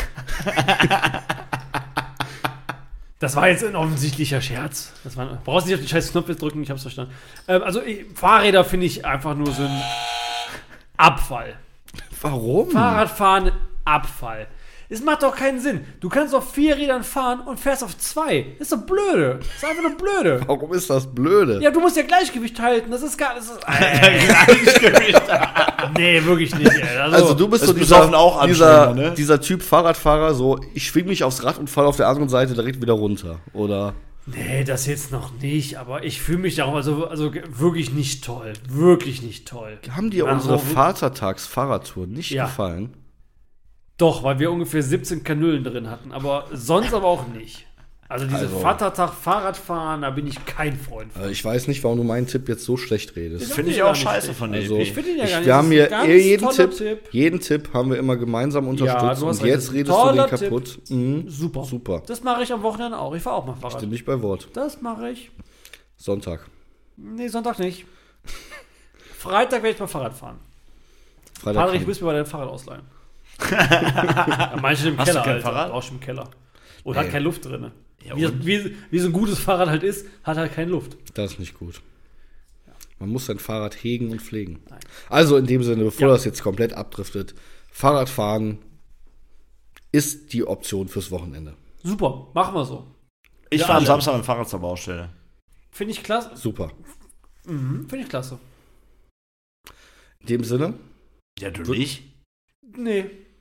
Das war jetzt ein offensichtlicher Scherz. Brauchst nicht auf den scheiß Knopf jetzt drücken, ich hab's verstanden. Fahrräder finde ich einfach nur so ein Abfall. Warum? Fahrradfahren, Abfall. Es macht doch keinen Sinn. Du kannst auf 4 Rädern fahren und fährst auf 2. Das ist doch blöde. Das ist einfach nur blöde. Warum ist das blöde? Ja, du musst ja Gleichgewicht halten. Das ist gar nicht. Gleichgewicht. Nee, wirklich nicht. Ey. Also du bist das so besoffen auch anstrengender, ne? dieser Typ Fahrradfahrer, so ich schwing mich aufs Rad und falle auf der anderen Seite direkt wieder runter, oder? Nee, das jetzt noch nicht, aber ich fühle mich darum, also wirklich nicht toll. Wirklich nicht toll. Haben dir unsere Vatertags-Fahrradtour nicht gefallen? Doch, weil wir ungefähr 17 Kanülen drin hatten, aber sonst aber auch nicht. Also diese Vatertag Fahrradfahren, da bin ich kein Freund von. Ich weiß nicht, warum du meinen Tipp jetzt so schlecht redest. Das finde ich auch scheiße von dir. Also, Ich finde ihn ja gar nicht. wir haben Das ist hier ein ganz toller jeden Tipp haben wir immer gemeinsam unterstützt du hast und recht, jetzt das ist ein redest du den toller kaputt. Mhm. Super. Das mache ich am Wochenende auch. Ich fahre auch mal Fahrrad. Stimme ich bei Wort. Das mache ich. Sonntag. Nee, Sonntag nicht. Freitag werde ich mal Fahrrad fahren. Freitag. Patrick, ich muss mir mal dein Fahrrad ausleihen. Ja, manche im Hast du Keller, kein Alter. Fahrrad? Brauchst du im Keller. Und hat keine Luft drin. Ja, wie so ein gutes Fahrrad halt ist, hat halt keine Luft. Das ist nicht gut. Man muss sein Fahrrad hegen und pflegen. Nein. Also in dem Sinne, bevor das jetzt komplett abdriftet, Fahrradfahren ist die Option fürs Wochenende. Super, machen wir so. Ich fahre am Samstag mit dem Fahrrad zur Baustelle. Finde ich klasse. Super. Finde ich klasse. In dem Sinne? Ja, du nicht? Nee.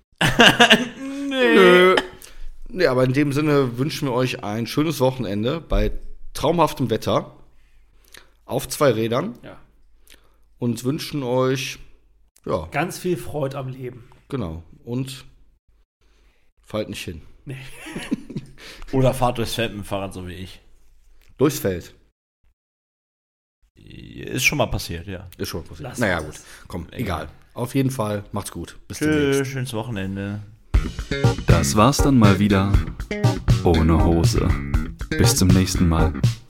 Nö. Nee, aber in dem Sinne wünschen wir euch ein schönes Wochenende bei traumhaftem Wetter auf 2 Rädern. Ja. Und wünschen euch, ja, Ganz viel Freude am Leben. genau. Und fallt nicht hin. Nee. Oder fahrt durchs Feld mit dem Fahrrad, so wie ich. Durchs Feld. Ist schon mal passiert, ja. Ist schon passiert. Lass Naja, das. gut. Komm, egal. Auf jeden Fall, macht's gut. Bis demnächst. Tschüss, schönes Wochenende. Das war's dann mal wieder ohne Hose. Bis zum nächsten Mal.